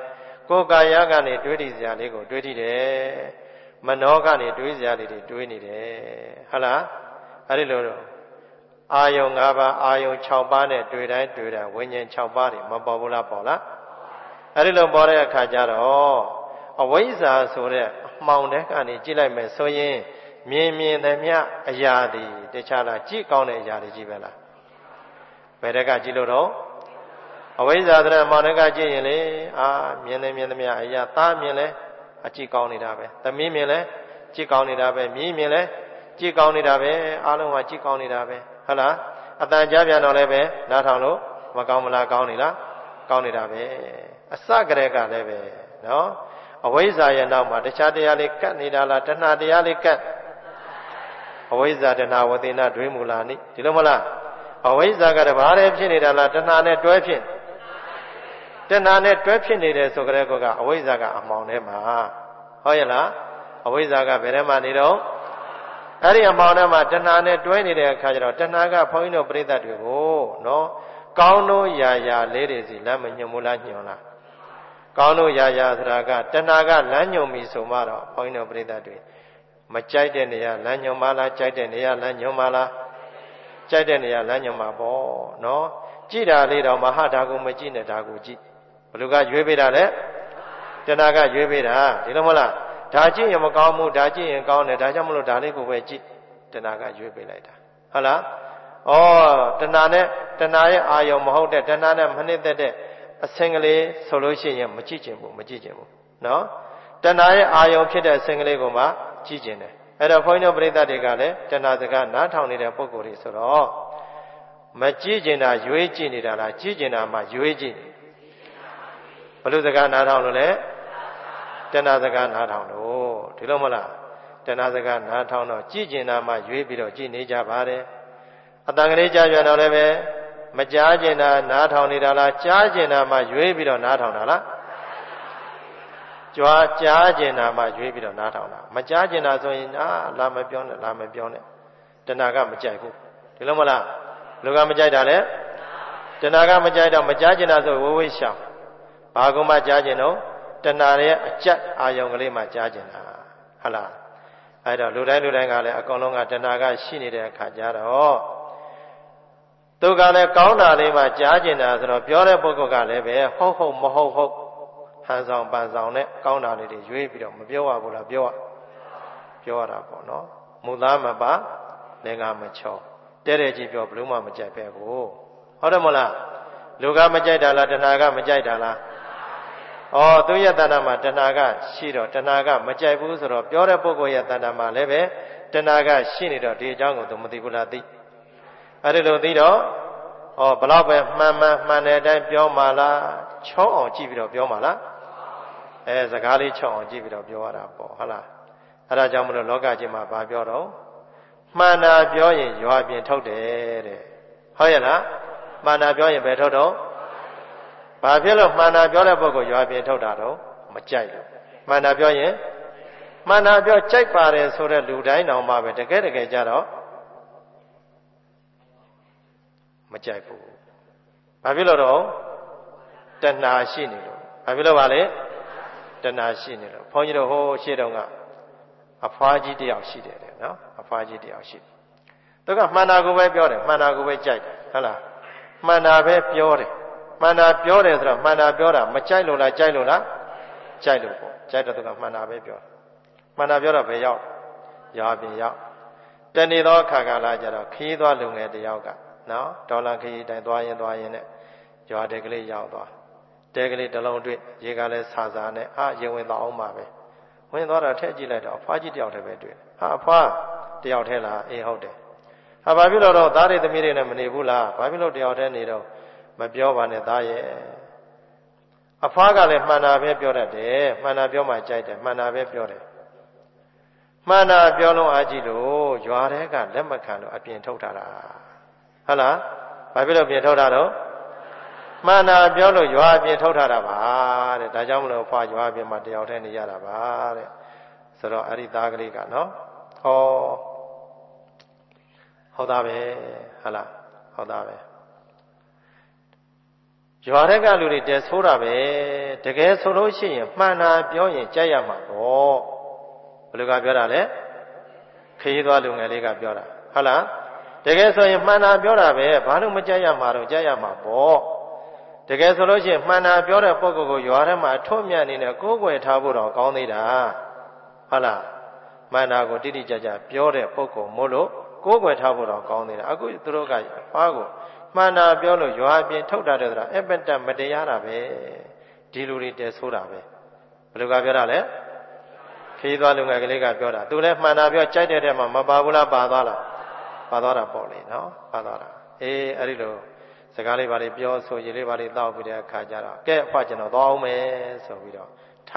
ကိုယ်ကာယကနေတွေးတည်စရာလေးကိုတွေးတည်တယ်မနောကနေတွေးစရာလေးတွေတွေးနေတယ်ဟုတ်လားအဲ့ဒီလိုအာယုံ၅ပါးအာယုံ6ပါးနဲ့တွေ့တိုင်းတွေ့တိုင်းဝိညာဉ်6ပါးတွေမပေါ်ဘူးလားပေါ်လားအဲ့ဒီလိုပေါ်တဲ့အခါကျတော့အဝိဇ္ဇာဆိုတဲ့အမှောင်တဲ့ကနေကြည့်လိုက်မယ်ဆိုရင်မြင်သမျှအရာတွေတခြားလားကြည့်ကောင်းတဲ့အရာတွေကြီးပဲလားဘယ်တက်ကကြည့်လို့တော့အဝိဇ္ဇာဆိုတဲ့အမှောင်တဲ့ကကြည့်ရင်လေမြင်သမျှအရာသားမြင်လဲအကြည့်ကောင်းနေတာပဲသမီးမြင်လဲကြည့်ကောင်းနေတာပဲမြည်မြင်လဲကြည့်ကောင်းနေတာပဲအားလုံးကကြည့်ကောင်းနေတာပဲဟုတ်လားအတန်ကြားပြန်တော့လည်းပဲနားထောင်လို့မကောင်းမလားကောင်းနေလားကောင်းနေတာပဲအစကတည်းကလည်းပဲနော်အဝိဇ္ဇာရဲ့နောက်မှာတခြားတရားလေးကတ်နေတာလားတဏှာတရားလေးကတ်အဝိဇ္ဇာတဏှာဝသေနဒွေမူလာနိဒီလိုမလားအဝိဇ္ဇာကတဘာလဲဖြစ်နေတာလားတဏှာနဲ့တွဲဖြစ်တဏှာနဲ့တွဲဖြစ်နေတယ်ဆိုကြတဲ့ကောကအဝိဇ္ဇာကအမှောင်ထဲမှာဟုတ်ရဲ့လားအဝိဇ္ဇာကဘယ်ထဲမှာနေတော့အဲ့ဒီအမှောင်ထဲမှာတဏှာနဲ့တွဲနေတဲ့အခါကျတော့တဏှာကဘုန်းကြီးတို့ပြိဿတွေကိုနော်ကောင်းတို့ရာရာလေးတွေစီလမ်းမညွှန်ဘူးလားညွှန်လားကောင်းတို့ရာရာဆိုတာကတဏှာကလမ်းညွှန်ပြီဆိုမှတော့ဘုန်းကြီးတို့ပြိဿတွေမကြိုက်တဲ့နေရာလမ်းညွှန်ပါလားကြိုက်တဲ့နေရာလမ်းညွှန်ပါလားကြိုက်တဲ့နေရာလမ်းညွှန်ပါပေါ့နော်ကြည့်တာလေးတော့မဟာဒါကိုမကြည့်နဲ့ဒါကိုကြည့်ဘလူကရွေးပေးတာလေတဏှာကရွေးပေးတာဒီလိုမလားဒါကြည့်ရင်မကောင်းဘူးဒါကြည့်ရင်ကောင်းတယ်ဒါကြောင့်မလို့ဒါလေးကိုပဲကြည့်တဏှာကရွေးပေးလိုက်တာဟုတ်လားတဏှာနဲ့တဏှာရဲ့အာယုံမဟုတ်တဲ့တဏှာနဲ့မနှစ်သက်တဲ့အစင်ကလေးဆိုလို့ရှိရင်မကြည့်ကျင်ဘူးနော်တဏှာရဲ့အာယုံဖြစ်တဲ့အစင်ကလေးကိုမှကြည့်ကျင်တယ်အဲ့တော့ဘုန်းကြီးတို့ပရိသတ်တွေကလည်းတဏှာစကားနားထောင်နေတဲ့ပုဂ္ဂိုလ်တွေဆိုတော့မကြည့်ကျင်တာရွေးကြည့်နေတာလားကြည့်ကျင်တာမှရွေးကြည့်ဘလို့စကားနားထောင်လို့လဲတဏှာစကားနားထောင်လို့ဒီလိုမလားတဏှာစကားနားထောင်တော့ကြည့်ကျင်တာမှရွေးပြီးတော့ကြည့်နေကြပါတယ်အတန်ကလေးကြားပြန်တော့လည်းပဲမကြားကျင်တာနားထောင်နေတာလားကြားကျင်တာမှရွေးပြီးတော့နားထောင်တာလားကြွားကြားကျင်တာမှရွေးပြီးတော့နားထောင်တာမကြားကျင်တာဆိုရင်လာမပြောနဲ့တဏှာကမကြိုက်ဘူးဒီလိုမလားလူကမကြိုက်တာလေတဏှာကမကြိုက်တော့မကြားကျင်တာဆိုဝေးရှောင်ဘာကုမှကြားကျင်တော့တဏှာရဲ့အကြက်အာယုံကလေးမှကြားကျင်တာဟုတ်လားအဲ့တော့လူတိုင်းကလည်းအကုန်လုံးကတဏှာကရှိနေတဲ့အခါကျတော့သူကလည်းကောင်းတာလေးမှကြားကျင်တာဆိုတော့ပြောတဲ့ပုဂ္ဂိုလ်ကလည်းပဲဟုတ်မဟုတ်ဟန်ဆောင်ပန်ဆောင်နဲ့ကောင်းတာလေးတွေရွေးပြီးတော့မပြောရဘူးလားပြောရတာပေါ့နော်မူသားမပါလည်းကမချောတဲ့ကြီးပြောဘလို့မှမကြိုက်ပဲဘူးဟုတ်တယ်မလားလူကမကြိုက်တာလားတဏှာကမကြိုက်တာလားသူရဲ့တဏှာမှာတဏှာကရှိတော့တဏှာကမကြိုက်ဘူးဆိုတော့ပြောတဲ့ပုဂ္ဂိုလ်ရဲ့တဏှာမှာလည်းပဲတဏှာကရှိနေတော့ဒီအကြောင်းကိုသူမသိဘူးလားသိအဲ့ဒီလိုသိတော့ဘလောက်ပဲမှန်တဲ့အတိုင်းပြောမှလားချောင်းအောင်ကြည့်ပြီးတော့ပြောမှလားစကားလေးချောင်းအောင်ကြည့်ပြီးတော့ပြောရတာပေါ့ဟုတ်လားအဲ့ဒါကြောင့်မလို့လောကကြီးမှာဗာပြောတော့မှန်တာပြောရင်ရွာပြင်ထုတ်တယ်တဲ့ဟုတ်ရဲ့လားမှန်တာပြောရင်ဘယ်ထုတ်တော့ဘာဖြစ်လို့မှန်တာပြောတဲ့ပုဂ္ဂိုလ်ရွာပြင်ထုတ်တာတော့မကြိုက်လို့မှန်တာပြောရင်မှန်တာပြောကြိုက်ပါတယ်ဆိုတဲ့လူတိုင်းတောင်မှပဲတကယ်ကြတော့မကြိုက်ဘူးဘာဖြစ်လို့တော့တဏှာရှိနေလို့ဘာဖြစ်လို့ပါလဲတဏှာရှိနေလို့ဘုန်းကြီးတို့ဟိုရှေ့တုန်းကအဖွားကြီးတယောက်ရှိတယ်နော်အဖွားကြီးတယောက်ရှိတယ်သူကမှန်တာကိုပဲပြောတယ်မှန်တာကိုပဲကြိုက်တယ်ဟုတ်လားမှန်တာပဲပြောတယ်မှန်တာပြောတယ်ဆိုတော့မှန်တာပြောတာမကြိုက်လို့လားကြိုက်လို့လားကြိုက်လို့ပေါ့ကြိုက်တော့သူကမှန်တာပဲပြောတယ်မှန်တာပြောတော့ဘယ်ရောက်ရွာပြင်ရောက်တနေ့သောအခါကလာကြတော့ခီးသွားလူငယ်တယောက်ကနော်ဒေါ်လာခီးတိုင်းသွားရင်နဲ့ရွာတဲ့ကလေးရောက်သွားတဲကလေးတစ်လုံးတွေ့ရေကလည်းဆာဆာနဲ့ရေဝင်သွားအောင်ပါပဲဝင်သွားတာထည့်ကြည့်လိုက်တော့အဖွားကြီးတယောက်တည်းပဲတွေ့အဖွားတယောက်တည်းလားအေးဟုတ်တယ်ဘာဖြစ်လို့တော့သားတွေသမီးတွေနဲ့မနေဘူးလားဘာဖြစ်လို့တယောက်တည်းနေတော့မပြောပါနဲ့သားရဲ့အဖွားကလည်းမှန်တာပဲပြောတတ်တယ်မှန်တာပြောမှကြိုက်တယ်မှန်တာပဲပြောတယ်မှန်တာပြောလုံးအားကြည့်လို့ရွာထဲကလက်မခံလို့အပြင်ထုတ်ထားတာဟုတ်လားဘာဖြစ်လို့ပြင်ထုတ်တာတော့မှန်တာပြောလို့ရွာအပြင်ထုတ်ထားတာပါတဲ့ဒါကြောင့်မလို့ဖွာရွာအပြင်မှာတယောက်တည်းနေရတာပါတဲ့ဆိုတော့အဲ့ဒီသားကလေးကနော်ဟုတ်သားပဲဟုတ်လားဟုတ်သားပဲရွာတဲ့ကလူတွေတဲဆိုးတာပဲတကယ်ဆိုလို့ရှိရင်မှန်တာပြောရင်ကြိုက်ရမှာပေါ့ဘယ်လိုကပြောတာလဲခရီးသွားလူငယ်လေးကပြောတာဟုတ်လားတကယ်ဆိုရင်မှန်တာပြောတာပဲဘာလို့မကြိုက်ရမှာတော့ကြိုက်ရမှာပေါ့တကယ်ဆိုလို့ရှိရင်မှန်တာပြောတဲ့ပုဂ္ဂိုလ်ကိုရွာထဲမှာအထွတ်မြတ်အနေနဲ့ကိုးကွယ်ထားဖို့တော့ကောင်းသေးတာဟုတ်လားမှန်တာကိုတိတိကျကျပြောတဲ့ပုဂ္ဂိုလ်မို့လို့ကိုးကွယ်ထားဖို့တော့ကောင်းသေးတာအခုသူတို့ကဘာကိုမှန်တာပြောလို့ရွာအပြင်ထုတ်တာတဲ့ဆိုတာအပ္ပတမတရားတာပဲဒီလူတွေတဲဆိုးတာပဲဘယ်လိုကပြောတာလဲခရီးသွားလူငယ်ကလေးကပြောတာသူလည်းမှန်တာပြောကြိုက်တဲ့ထဲမှာမပါဘူးလားပါသွားလားပါသွားတာပေါ့လေနော်ပါသွားတာအဲ့ဒီလိုစကားလေးပါလေးပြောဆိုရည်လေးပါလေးတောက်ပြီးတဲ့အခါကျတော့ကဲအဖွားကျွန်တော်သွားအောင်မယ်ဆိုပြီးတော့ထ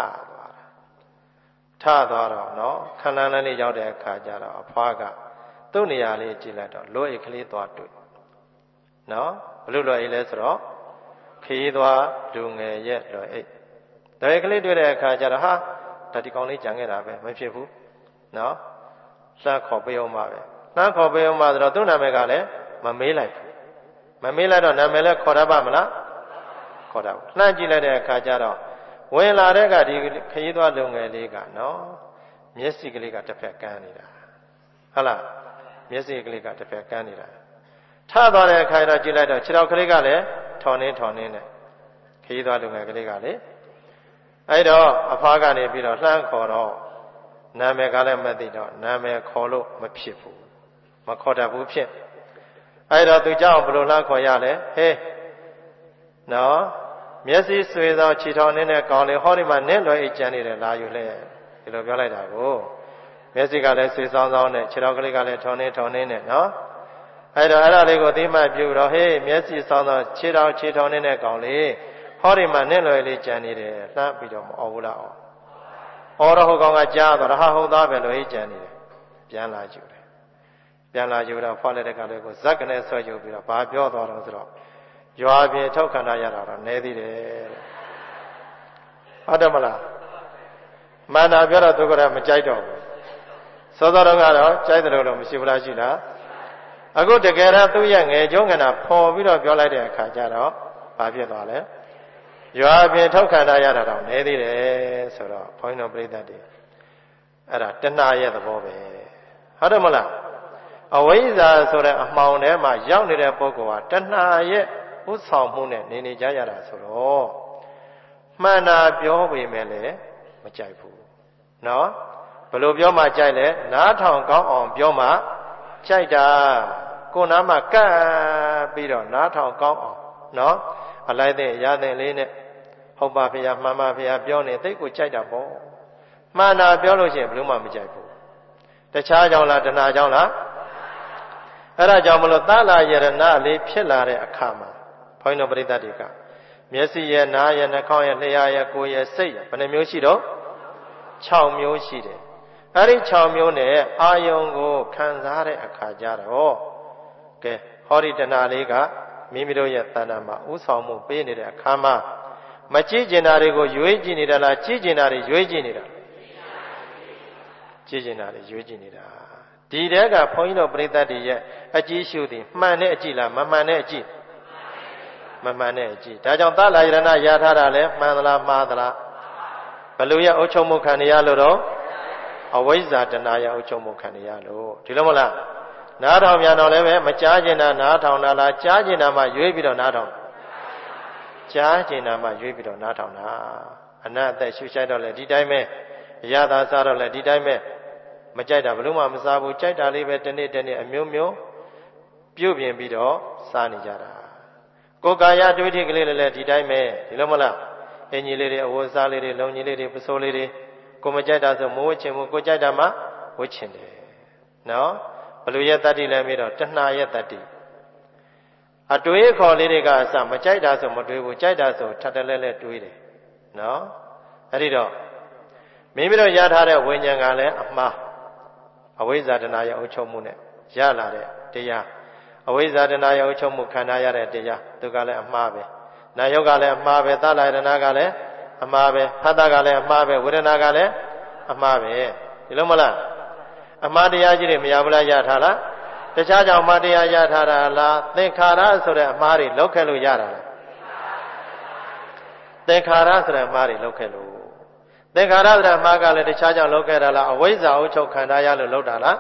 သွားတော့နော်ခဏလေးရောက်တဲ့အခါကျတော့အဖွားကသူ့နေရာလေးကြည့်လိုက်တော့လွယ်အိတ်ကလေးသွားတွေ့နော်ဘလို့လွယ်အိတ်လဲဆိုတော့ခရီးသွားလူငယ်ရဲ့လွယ်အိတ်လွယ်အိတ်ကလေးတွေ့တဲ့အခါကျတော့ဟာဒါဒီကောင်လေးကြံခဲ့တာပဲမဖြစ်ဘူးနော်လှမ်းခေါ်ပေးအောင်ပါပဲလှမ်းခေါ်ပေးအောင်ပါဆိုတော့သူ့နာမည်ကလည်းမမေးလိုက်ဘူးမမေးလိုက်တော့နာမည်လည်းခေါ်တတ်ပါမလားခေါ်တတ်ဘူးလှမ်းကြည့်လိုက်တဲ့အခါကျတော့ဝင်လာတဲ့ကဒီခရီးသွားလူငယ်လေးကနော်မျက်စိကလေးကတစ်ဖက်ကန်းနေတာဟုတ်လားမျက်စိကလေးကတစ်ဖက်ကန်းနေတာထသွားတဲ့အခါကျတော့ကြည့်လိုက်တော့ခြေထောက်ကလေးကလည်းထော်နေနဲ့ခရီးသွားလူငယ်ကလေးကလေအဲ့တော့အဖွားကနေပြီးတော့လှမ်းခေါ်တော့နာမည်ကလည်းမသိတော့နာမည်ခေါ်လို့မဖြစ်ဘူးမခေါ်တတ်ဘူးဖြစ်အဲ့တော့သူကြောင့်ဘယ်လိုလှမ်းခေါ်ရလဲဟေးနော်မျက်စိဆွေသောခြေထောက်နဲ့ကောင်းလေဟောဒီမှာနင့်လွယ်အိတ်ကြံနေတယ်လာယူလဲဒီလိုပြောလိုက်တာကိုမျက်စိကလည်းဆွေဆောင်နဲ့ခြေထောက်ကလေးကလည်းထော်နေနဲ့နော်အဲ့တော့အဲ့ဒါလေးကိုသိမှပြုတော့ဟေးမျက်စိဆောင်သောခြေထောက်နဲ့ကောင်းလေဟောဒီမှာနင့်လွယ်လေးကြံနေတယ်လှမ်းပြီးတော့မအော်ဘူးလားအော်တော့ဟိုကောင်ကကြားတော့ဟာဟုတ်သားပဲလွယ်အိတ်ကြံနေတယ်ပြန်လာကြည့်တယ်ပြန်လာယူတော့ဖွားလက်တဲ့ကလေးကိုဇက်ကနေဆွဲယူပြီးတော့ဘာပြောသွားတော့ဆိုတော့ရွာပြင်ထောက်ခံရတာတော့နည်းသေးတယ်ဟုတ်တယ်မလားမှန်တာပြောတော့သူကလည်းမကြိုက်တော့ဘူးစောစောတော့ကတော့ကြိုက်တယ်လို့မရှိဘူးလားရှိလားအခုတကယ်တော့သူ့ရဲ့ငယ်ကျုံးကနာဖော်ပြီးတော့ပြောလိုက်တဲ့အခါကျတော့ဘာဖြစ်သွားလဲရွာပြင်ထောက်ခံရတာတော့နည်းသေးတယ်ဆိုတော့ဘုန်းကြီးတို့ပြိဿတ်တွေအဲ့ဒါတဏှာရဲ့သဘောပဲဟုတ်တယ်မလားအဝိဇ္ဇာဆိုတဲ့အမှောင်ထဲမှာရောက်နေတဲ့ပုဂ္ဂိုလ်ဟာတဏှာရဲ့ဥဆောင်မှုနဲ့နေကြရတာဆိုတော့မှန်တာပြောပေမဲ့လည်းမကြိုက်ဘူးနော်ဘယ်လိုပြောမှကြိုက်လဲနားထောင်ကောင်းအောင်ပြောမှကြိုက်တာကိုယ်နားမှာကပ်ပြီးတော့နားထောင်ကောင်းအောင်နော်အလိုက်တဲ့ရတဲ့လေးနဲ့ဟုတ်ပါဖေရမှန်ပါဖေရပြောနေသိကိုကြိုက်တာပေါ့မှန်တာပြောလို့ရှိရင်ဘယ်လို့မှမကြိုက်ဘူးတခြားကြောင့်လားတဏှာကြောင့်လားအဲ့ဒါကြောင့်မလို့သလာယရဏလေးဖြစ်လာတဲ့အခါမှာဘုန်းကြီးတို့ပရိသတ်တွေကမျက်စိရဲ့နားရဲ့နှာခေါင်းရဲ့လျှာရဲ့ကိုယ်ရဲ့စိတ်ရဲ့ဘယ်နှမျိုးရှိတော့6မျိုးရှိတယ်အဲ့ဒီ6မျိုးနဲ့အာယုံကိုခံစားတဲ့အခါကျတော့ကဲဟောဒီတဏှာလေးကမိမိတို့ရဲ့တဏ္ဍာမှာဥဆောင်မှုပေးနေတဲ့အခါမှာမကြည့်ကျင်တာတွေကိုရွေးကြည့်နေတာလားကြည့်ကျင်တာတွေရွေးကြည့်နေတာကြည့်ကျင်တာတွေရွေးကြည့်နေတာဒီတဲကဘုန်းကြီးတို့ပရိသတ်တွေရဲ့အကြည့်ရှုသည်မှန်တဲ့အကြည့်လားမမှန်တဲ့အကြည့်မမှန်တဲ့အကြည့်ဒါကြောင့်သလာယရဏရထားတာလဲမှန်သလားမှားသလားဘယ်လိုရအုပ်ချုပ်မှုခံရလို့တော့အဝိဇ္ဇာတဏှာရအုပ်ချုပ်မှုခံရလို့ဒီလိုမလားနားထောင်ပြန်တော့လည်းပဲမကြားကျင်တာနားထောင်တာလားကြားကျင်တာမှရွေးပြီးတော့နားထောင်ကြားကျင်တာမှရွေးပြီးတော့နားထောင်တာအနတ်အသက်ရှုရှိုက်တော့လဲဒီတိုင်းပဲအရသာစားတော့လဲဒီတိုင်းပဲမကြိုက်တာဘလို့မှမစားဘူးကြိုက်တာလေးပဲတနေ့အမျိုးမျိုးပြုတ်ပြင်ပြီးတော့စားနေကြတာကိုယ်ကာယတွေးထိကလေးလည်းဒီတိုင်းပဲဒီလိုမလားအင်ကြီးလေးတွေအဝတ်စားလေးတွေလုံကြီးလေးတွေပစိုးလေးတွေကိုမကြိုက်တာဆိုမဝတ်ချင်ဘူးကိုကြိုက်တာမှဝတ်ချင်တယ်နော်ဘလို့ရဲ့တတ္တိလည်းပြီးတော့တဏှာရဲ့တတ္တိအတွေးခေါ်လေးတွေကအစမကြိုက်တာဆိုမတွေးဘူးကြိုက်တာဆိုထပ်တလဲလဲတွေးတယ်နော်အဲ့ဒီတော့မိမိတို့ရထားတဲ့ဝိညာဉ်ကလည်းအမှားအဝိဇ္ဇာတဏှာရဲ့အုပ်ချုပ်မှုနဲ့ရလာတဲ့တရားအဝိဇ္ဇာတဏှာရဲ့အုပ်ချုပ်မှုခံရတဲ့တရားသူကလည်းအမှားပဲနာယုတ်ကလည်းအမှားပဲသလာယရဏကလည်းအမှားပဲဖတ်တာကလည်းအမှားပဲဝေဒနာကလည်းအမှားပဲဒီလိုမလားအမှားတရားကြီးတွေမရဘူးလားရထားလားတခြားကြောင့်အမှားတရားရထားတာလားသင်္ခါရဆိုတဲ့အမှားတွေလောက်ခဲ့လို့ရတာလားသင်္ခါရဆိုတဲ့အမှားတွေလုပ်ခဲ့လို့သင်္ခါရဆိုတဲ့အမှားကလည်းတခြားကြောင့်လုပ်ခဲ့တာလားအဝိဇ္ဇာအုပ်ချုပ်ခန္ဓာရလို့လုပ်တာလား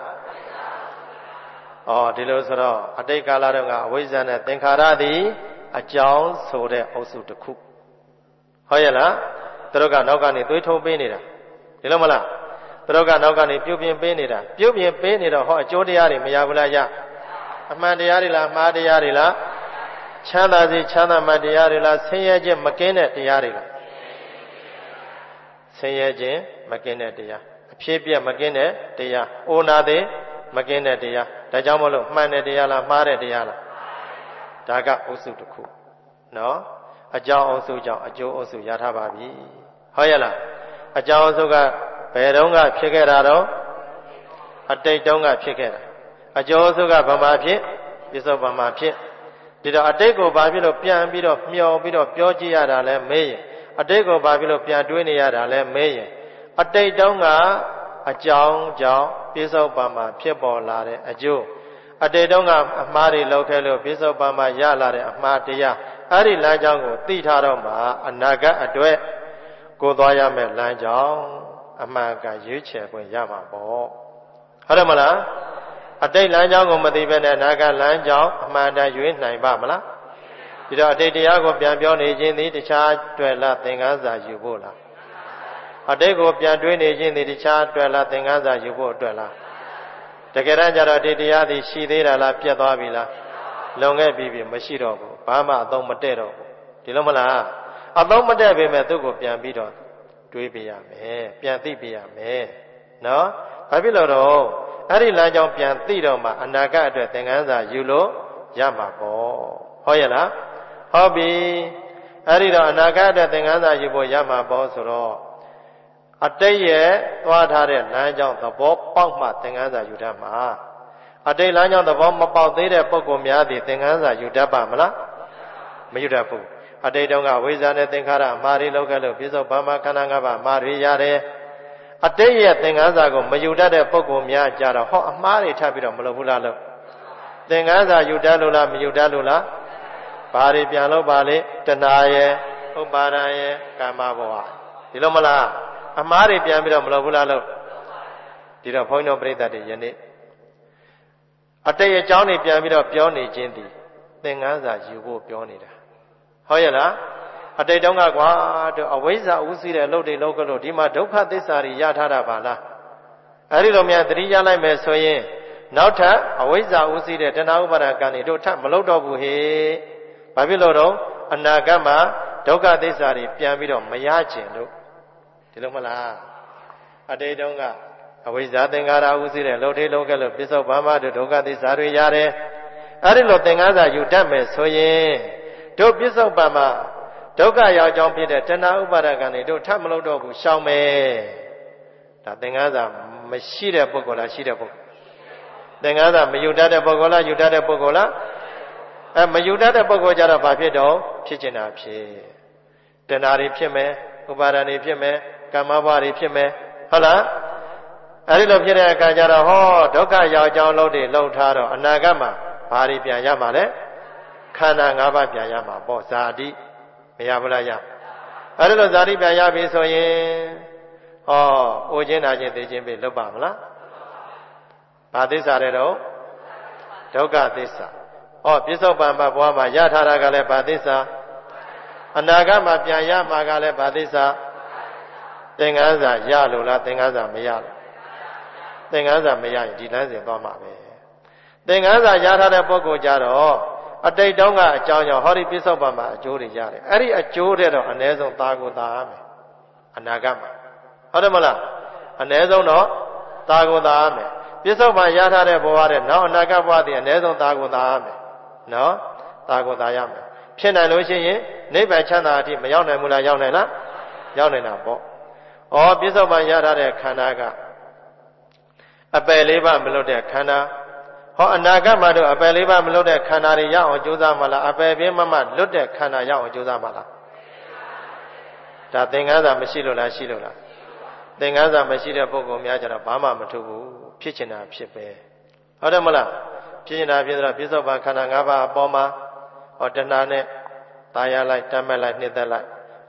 ဒီလိုဆိုတော့အတိတ်ကာလတုန်းကအဝိဇ္ဇာနဲ့သင်္ခါရသည်အကြောင်းဆိုတဲ့အုပ်စုတစ်ခုဟုတ်ရဲ့လားသူတို့ကနောက်ကနေသွေးထိုးပေးနေတာဒီလိုမလားသူတို့ကနောက်ကနေပြုတ်ပြင်းပေးနေတာပြုတ်ပြင်းပေးနေတော့ဟောအကျိုးတရားတွေမရဘူးလားရအမှန်တရားတွေလားမှားတရားတွေလားချမ်းသာစေချမ်းသာမှတရားတွေလားဆင်းရဲခြင်းမကင်းတဲ့တရားတွေလားဆင်းရဲခြင်းမကင်းတဲ့တရားအဖြစ်ပြက်မကင်းတဲ့တရားအိုနာသေးမကင်းတဲ့တရားဒါကြောင့်မလို့မှန်တဲ့တရားလားမှားတဲ့တရားလားဒါကအုပ်စုတစ်ခုနော်အကြောင်းအုပ်စုကြောင့်အကျိုးအုပ်စုရထားပါပြီဟုတ်ရဲ့လားအကြောင်းအုပ်စုကဘယ်တုန်းကဖြစ်ခဲ့တာတော့အတိတ်တုန်းကဖြစ်ခဲ့တာအကျိုးအုပ်စုကဗမာဖြစ်ပြစ္ဆုတ်ဗမာဖြစ်ဒီတော့အတိတ်ကိုဘာဖြစ်လို့ပြန်ပြီးတော့မျောပြီးတော့ပြောကြည့်ရတာလဲမေးရင်အတိတ်ကိုဘာဖြစ်လို့ပြန်တွေးနေရတာလဲမေးရင်အတိတ်တုန်းကအကြောင်းကြောင့်ပြစ္ဆုတ်ဗမာဖြစ်ပေါ်လာတဲ့အကျိုးအတိတ်တုန်းကအမှားတွေလုပ်ခဲ့လို့ပြစ္ဆုတ်ဗမာရလာတဲ့အမှားတရားအဲ့ဒီလမ်းကြောင်းကိုသိထားတော့မှအနာဂတ်အတွက်ကိုသွားရမယ့်လမ်းကြောင်းအမှန်ကရွေးချယ်ခွင့်ရမှာပေါ့ဟုတ်တယ်မလားအတိတ်လမ်းကြောင်းကိုမသိဘဲနဲ့အနာဂတ်လမ်းကြောင်းအမှန်တန်ရွေးနိုင်ပါမလားဒီတော့အတိတ်တရားကိုပြန်ပြောနေခြင်းသည်တခြားတွေ့လားသင်္ကန်းစာယူဖို့လားအတိတ်ကိုပြန်တွေးနေခြင်းသည်တခြားတွေ့လားသင်္ကန်းစာယူဖို့အတွက်လားတကယ်တမ်းကျတော့အတိတ်တရားသည်ရှိသေးတာလားပြတ်သွားပြီလားလွန်ခဲ့ပြီမရှိတော့ဘူးဘာမှအသုံးမတည့်တော့ဘူးဒီလိုမလားအသုံးမတည့်ပေမဲ့သူ့ကိုပြန်ပြီးတော့တွေးပြရမယ်ပြန်သိပြရမယ်နော်ဘာဖြစ်လို့တော့အဲ့ဒီလမ်းကြောင်းပြန်သိတော့မှအနာဂတ်အတွက်သင်္ကန်းစာယူလို့ရမှာပေါ့ဟုတ်ရဲ့လားဟုတ်ပြီအဲ့ဒီတော့အနာဂတ်အတွက်သင်္ကန်းစာယူဖို့ရမှာပေါ့ဆိုတော့အတိတ်ရဲ့သွားထားတဲ့လမ်းကြောင်းသဘောပေါက်မှသင်္ကန်းစာယူတတ်မှာအတိတ်လမ်းကြောင်းသဘောမပေါက်သေးတဲ့ပုဂ္ဂိုလ်များသည်သင်္ကန်းစာယူတတ်ပါမလားမယူတတ်ဘူးအတိတ်တုန်းကဝိဇ္ဇာနဲ့သင်္ခါရအမှားတွေလောက်ခဲ့လို့ပြစ္ဆုတ်ဗမာခန္ဓာ၅ပါးအမှားတွေရတယ်အတိတ်ရဲ့သင်္ကန်းစာကိုမယူတတ်တဲ့ပုဂ္ဂိုလ်များကြတော့ဟောအမှားတွေထပ်ပြီးတော့မလုပ်ဘူးလားလို့သင်္ကန်းစာယူတတ်လို့လားမယူတတ်လို့လားဘာတွေပြန်လို့ပါလေတဏှာရဲ့ဥပါဒံရဲ့ကာမဘဝဒီလိုမလားအမှားတွေပြန်ပြီးတော့မလုပ်ဘူးလားလို့ဒီတော့ဘုန်းတော်ပြိဿတွေယနေ့အတိတ်အကြောင်းတွေပြန်ပြီးတော့ပြောနေခြင်းသည်သင်္ကန်းစာယူဖို့ပြောနေတာဟုတ်ရဲ့လားအတိတ်တုန်းကကွာတို့အဝိဇ္ဇာဥသိတဲ့အလုပ်တွေလုပ်ကြလို့ဒီမှာဒုက္ခသစ္စာတွေရထားတာပါလားအဲဒီလိုများသတိရလိုက်မယ်ဆိုရင်နောက်ထပ်အဝိဇ္ဇာဥသိတဲ့တဏှာဥပါဒကံတွေတို့ထပ်မလုပ်တော့ဘူးဟေ့ဘာဖြစ်လို့တော့အနာဂတ်မှာဒုက္ခသစ္စာတွေပြန်ပြီးတော့မရကျင်လို့ဒီလိုမလားအတိတ်တုန်းကအဝိဇ္ဇာသင်္ခါရဥသိတဲ့လုပ်တွေလုပ်ကြလို့ပြစ္ဆုတ်ဗမာတို့ဒုက္ခသစ္စာတွေရတယ်အဲဒီလိုသင်္ကန်းစာယူတတ်မယ်ဆိုရင်တို့ပြစ္ဆုတ်ဗမာဒုက္ခရောက်ကြောင်းဖြစ်တဲ့တဏှာဥပါဒကံတွေတို့ထပ်မလုပ်တော့ဘူးရှောင်မယ်ဒါသင်္ကန်းစာမရှိတဲ့ပုဂ္ဂိုလ်လားရှိတဲ့ပုဂ္ဂိုလ်သင်္ကန်းစာမယူတတ်တဲ့ပုဂ္ဂိုလ်လားယူတတ်တဲ့ပုဂ္ဂိုလ်လားမယူတတ်တဲ့ပုဂ္ဂိုလ်ကြတော့ဘာဖြစ်တော့ဖြစ်ချင်တာဖြစ်တဏှာတွေဖြစ်မယ်ဥပါဒဏ်တွေဖြစ်မယ်ကာမဘဝတွေဖြစ်မယ်ဟုတ်လားအဲဒီလိုဖြစ်တဲ့အခါကျတော့ဟောဒုက္ခရောက်ကြောင်းလုပ်တွေလှုပ်ထားတော့အနာဂတ်မှာဘာတွေပြန်ရမှာလဲခန္ဓာ၅ပါးပြန်ရမှာပေါ့ဇာတိမရဘူးလားရအဲဒီလိုဇာတိပြန်ရပြီဆိုရင်အိုခြင်းနာခြင်းသိခြင်းပဲလွတ်ပါမလားဘာသစ္စာတဲ့တော့ဒုက္ခသစ္စာပြစ္ဆုတ်ပံဘဝမှာရထားတာကလည်းဘာသစ္စာအနာဂတ်မှာပြန်ရမှာကလည်းဘာသစ္စာသင်္ကန်းစာရလို့လားသင်္ကန်းစာမရလို့သင်္ကန်းစာမရရင်ဒီလမ်းစဉ်သွားမှာပဲသင်္ကန်းစာရထားတဲ့ပုဂ္ဂိုလ်ကြတော့အတိတ်တုန်းကအကြောင်းကြောင့်ဟောဒီပြစ္ဆုတ်ပံမှာအကျိုးတွေရတယ်အဲ့ဒီအကျိုးတဲ့တော့အ ਨੇ ဆုံးသာကိုသာရမယ်အနာဂတ်မှာဟုတ်တယ်မလားအ ਨੇ ဆုံးတော့သာကိုသာရမယ်ပြစ္ဆုတ်ပံရထားတဲ့ဘဝတဲ့နောက်အနာဂတ်ဘဝတည်းအ ਨੇ ဆုံးသာကိုသာရမယ်နော်သာကိုသာရမယ်ဖြစ်နိုင်လို့ရှိရင်နိဗ္ဗာန်ချမ်းသာအထိမရောက်နိုင်ဘူးလားရောက်နိုင်လားရောက်နိုင်တာပေါ့ပြစ္ဆုတ်ပံရထားတဲ့ခန္ဓာကအပယ်လေးပါးမလွတ်တဲ့ခန္ဓာအနာဂတ်မှာတော့အပယ်လေးပါးမလွတ်တဲ့ခန္ဓာတွေရအောင်ကြိုးစားမှလားအပယ်ပြင်းမလွတ်တဲ့ခန္ဓာရအောင်ကြိုးစားမှလားဒါသင်္ကန်းစာမရှိလို့လားရှိလို့လားသင်္ကန်းစာမရှိတဲ့ပုဂ္ဂိုလ်များကြတော့ဘာမှမထူးဘူးဖြစ်ချင်တာဖြစ်ပဲဟုတ်တယ်မလားဖြစ်ချင်တာဖြစ်တော့ပြစ္ဆုတ်ပံခန္ဓာ၅ပါးအပေါ်မှာတဏှာနဲ့ตายရလိုက်တတ်မဲ့လိုက်နှစ်သက်လိုက်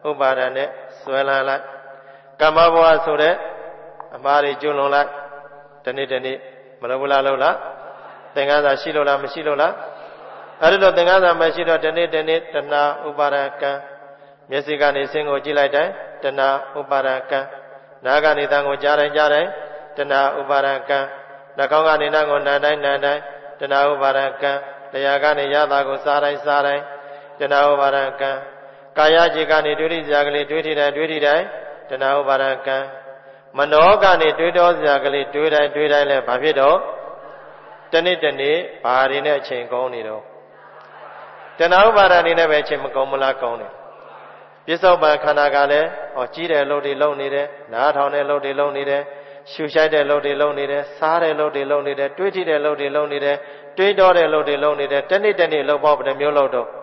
ဥပါဒနဲ့ဆွဲလန်းလိုက်ကမ္မဘဝဆိုတဲ့အမှားတွေကျွလွန်လိုက်တနေ့တနေ့မလုပ်ဘူးလားလုပ်လားသင်္ကန်းစာရှိလို့လားမရှိလို့လားအဲ့ဒီလိုသင်္ကန်းစာမရှိတော့တနေ့တနေ့တဏှာဥပါဒကံမျက်စိကနေဆင်းကိုကြည့်လိုက်တိုင်းတဏှာဥပါဒကံနားကနေတန်ကိုကြားတိုင်းကြားတိုင်းတဏှာဥပါဒကံနှာခေါင်းကနေနားကိုနားတိုင်းနားတိုင်းတဏှာဥပါဒကံတရားကနေရတာကိုစားတိုင်းစားတိုင်းတဏှာဥပါဒကံကာယจิตကနေတွေးထိစရာကလေးတွေးထိတိုင်းတွေးထိတိုင်းတဏှာဥပါဒကံမနောကနေတွေးတော်စရာကလေးတွေးတိုင်းတွေးတိုင်းလဲဘာဖြစ်တော့တနေ့တနေ့ဘာတွေနဲ့အချိန်ကုန်နေတော့တဏှာဥပါဒအနေနဲ့ပဲအချိန်မကုန်မလားကုန်တယ်ပြစ္ဆုတ်ပံခန္ဓာကလည်းကြီးတဲ့လှုပ်တွေလှုပ်နေတယ်နားထောင်တဲ့လှုပ်တွေလှုပ်နေတယ်ရှူရှိုက်တဲ့လှုပ်တွေလှုပ်နေတယ်စားတဲ့လှုပ်တွေလှုပ်နေတယ်တွေးထိတဲ့လှုပ်တွေလှုပ်နေတယ်တွေးတော်တဲ့လှုပ်တွေလှုပ်နေတယ်တနေ့တနေ့လှုပ်ပေါက်ဘယ်မျိုးလှုပ်တော့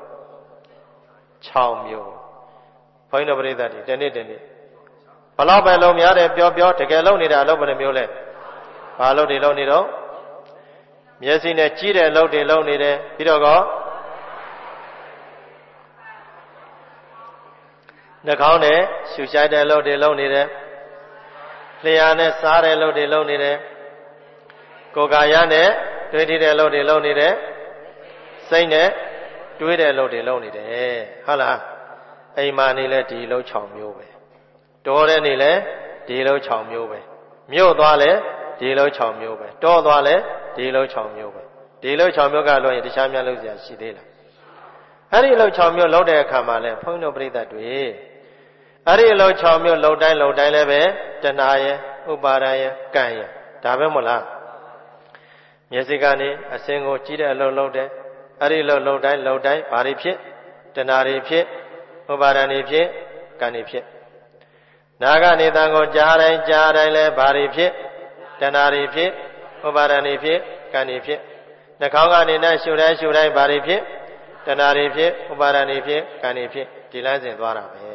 6မျိုးဘုန်းကြီးတို့ပြိဿတွေတနေ့တနေ့ဘလောက်ပဲလုံးများတယ်ပြောတကယ်လုံးနေတာအလုပ်ဘယ်နှမျိုးလဲဘာလုပ်တွေလုံးနေတော့မျက်စိနဲ့ကြီးတဲ့လုပ်တွေလုံးနေတယ်ပြီးတော့နှာခေါင်းနဲ့ရှူရှိုက်တဲ့လုပ်တွေလုံးနေတယ်လျှာနဲ့စားတဲ့လုပ်တွေလုံးနေတယ်ကိုယ်ကာယနဲ့တွေးထိတဲ့လုပ်တွေလုံးနေတယ်စိတ်နဲ့တွေးတဲ့လုပ်တွေလုံးနေတယ်ဟုတ်လားအိမ်မာနေလဲဒီလုပ်6မျိုးပဲတော်တဲ့နေလဲဒီလုံး6မျိုးပဲမြို့သွားလဲဒီလုံး6မျိုးပဲတောသွားလဲဒီလုံး6မျိုးပဲဒီလုံး6မျိုးကလွှတ်ရင်တခြားများလုံးစရာရှိသေးလားအဲ့ဒီလုံး6မျိုးလုံးတဲ့အခါမှာလဲဘုန်းကြီးတို့ပြိဿတွေအဲ့ဒီလုံး6မျိုးလုံးတိုင်းလဲပဲတဏှာရဲ့ဥပါဒရဲ့ကံရဲ့ဒါပဲမဟုတ်လားမျက်စိကနေအစင်းကိုကြည့်တဲ့အလုံးလုံးတဲ့အဲ့ဒီလုံးတိုင်းဘာတွေဖြစ်တဏှာတွေဖြစ်ဥပါဒတွေဖြစ်ကံတွေဖြစ်နာကနေတန်ကိုကြားတိုင်းလဲဘာတွေဖြစ်တဏှာတွေဖြစ်ဥပါဒတွေဖြစ်ကံတွေဖြစ်နှာခေါင်းကနေနဲ့ရှုတိုင်းဘာတွေဖြစ်တဏှာတွေဖြစ်ဥပါဒတွေဖြစ်ကံတွေဖြစ်ဒီလမ်းစဉ်သွားတာပဲ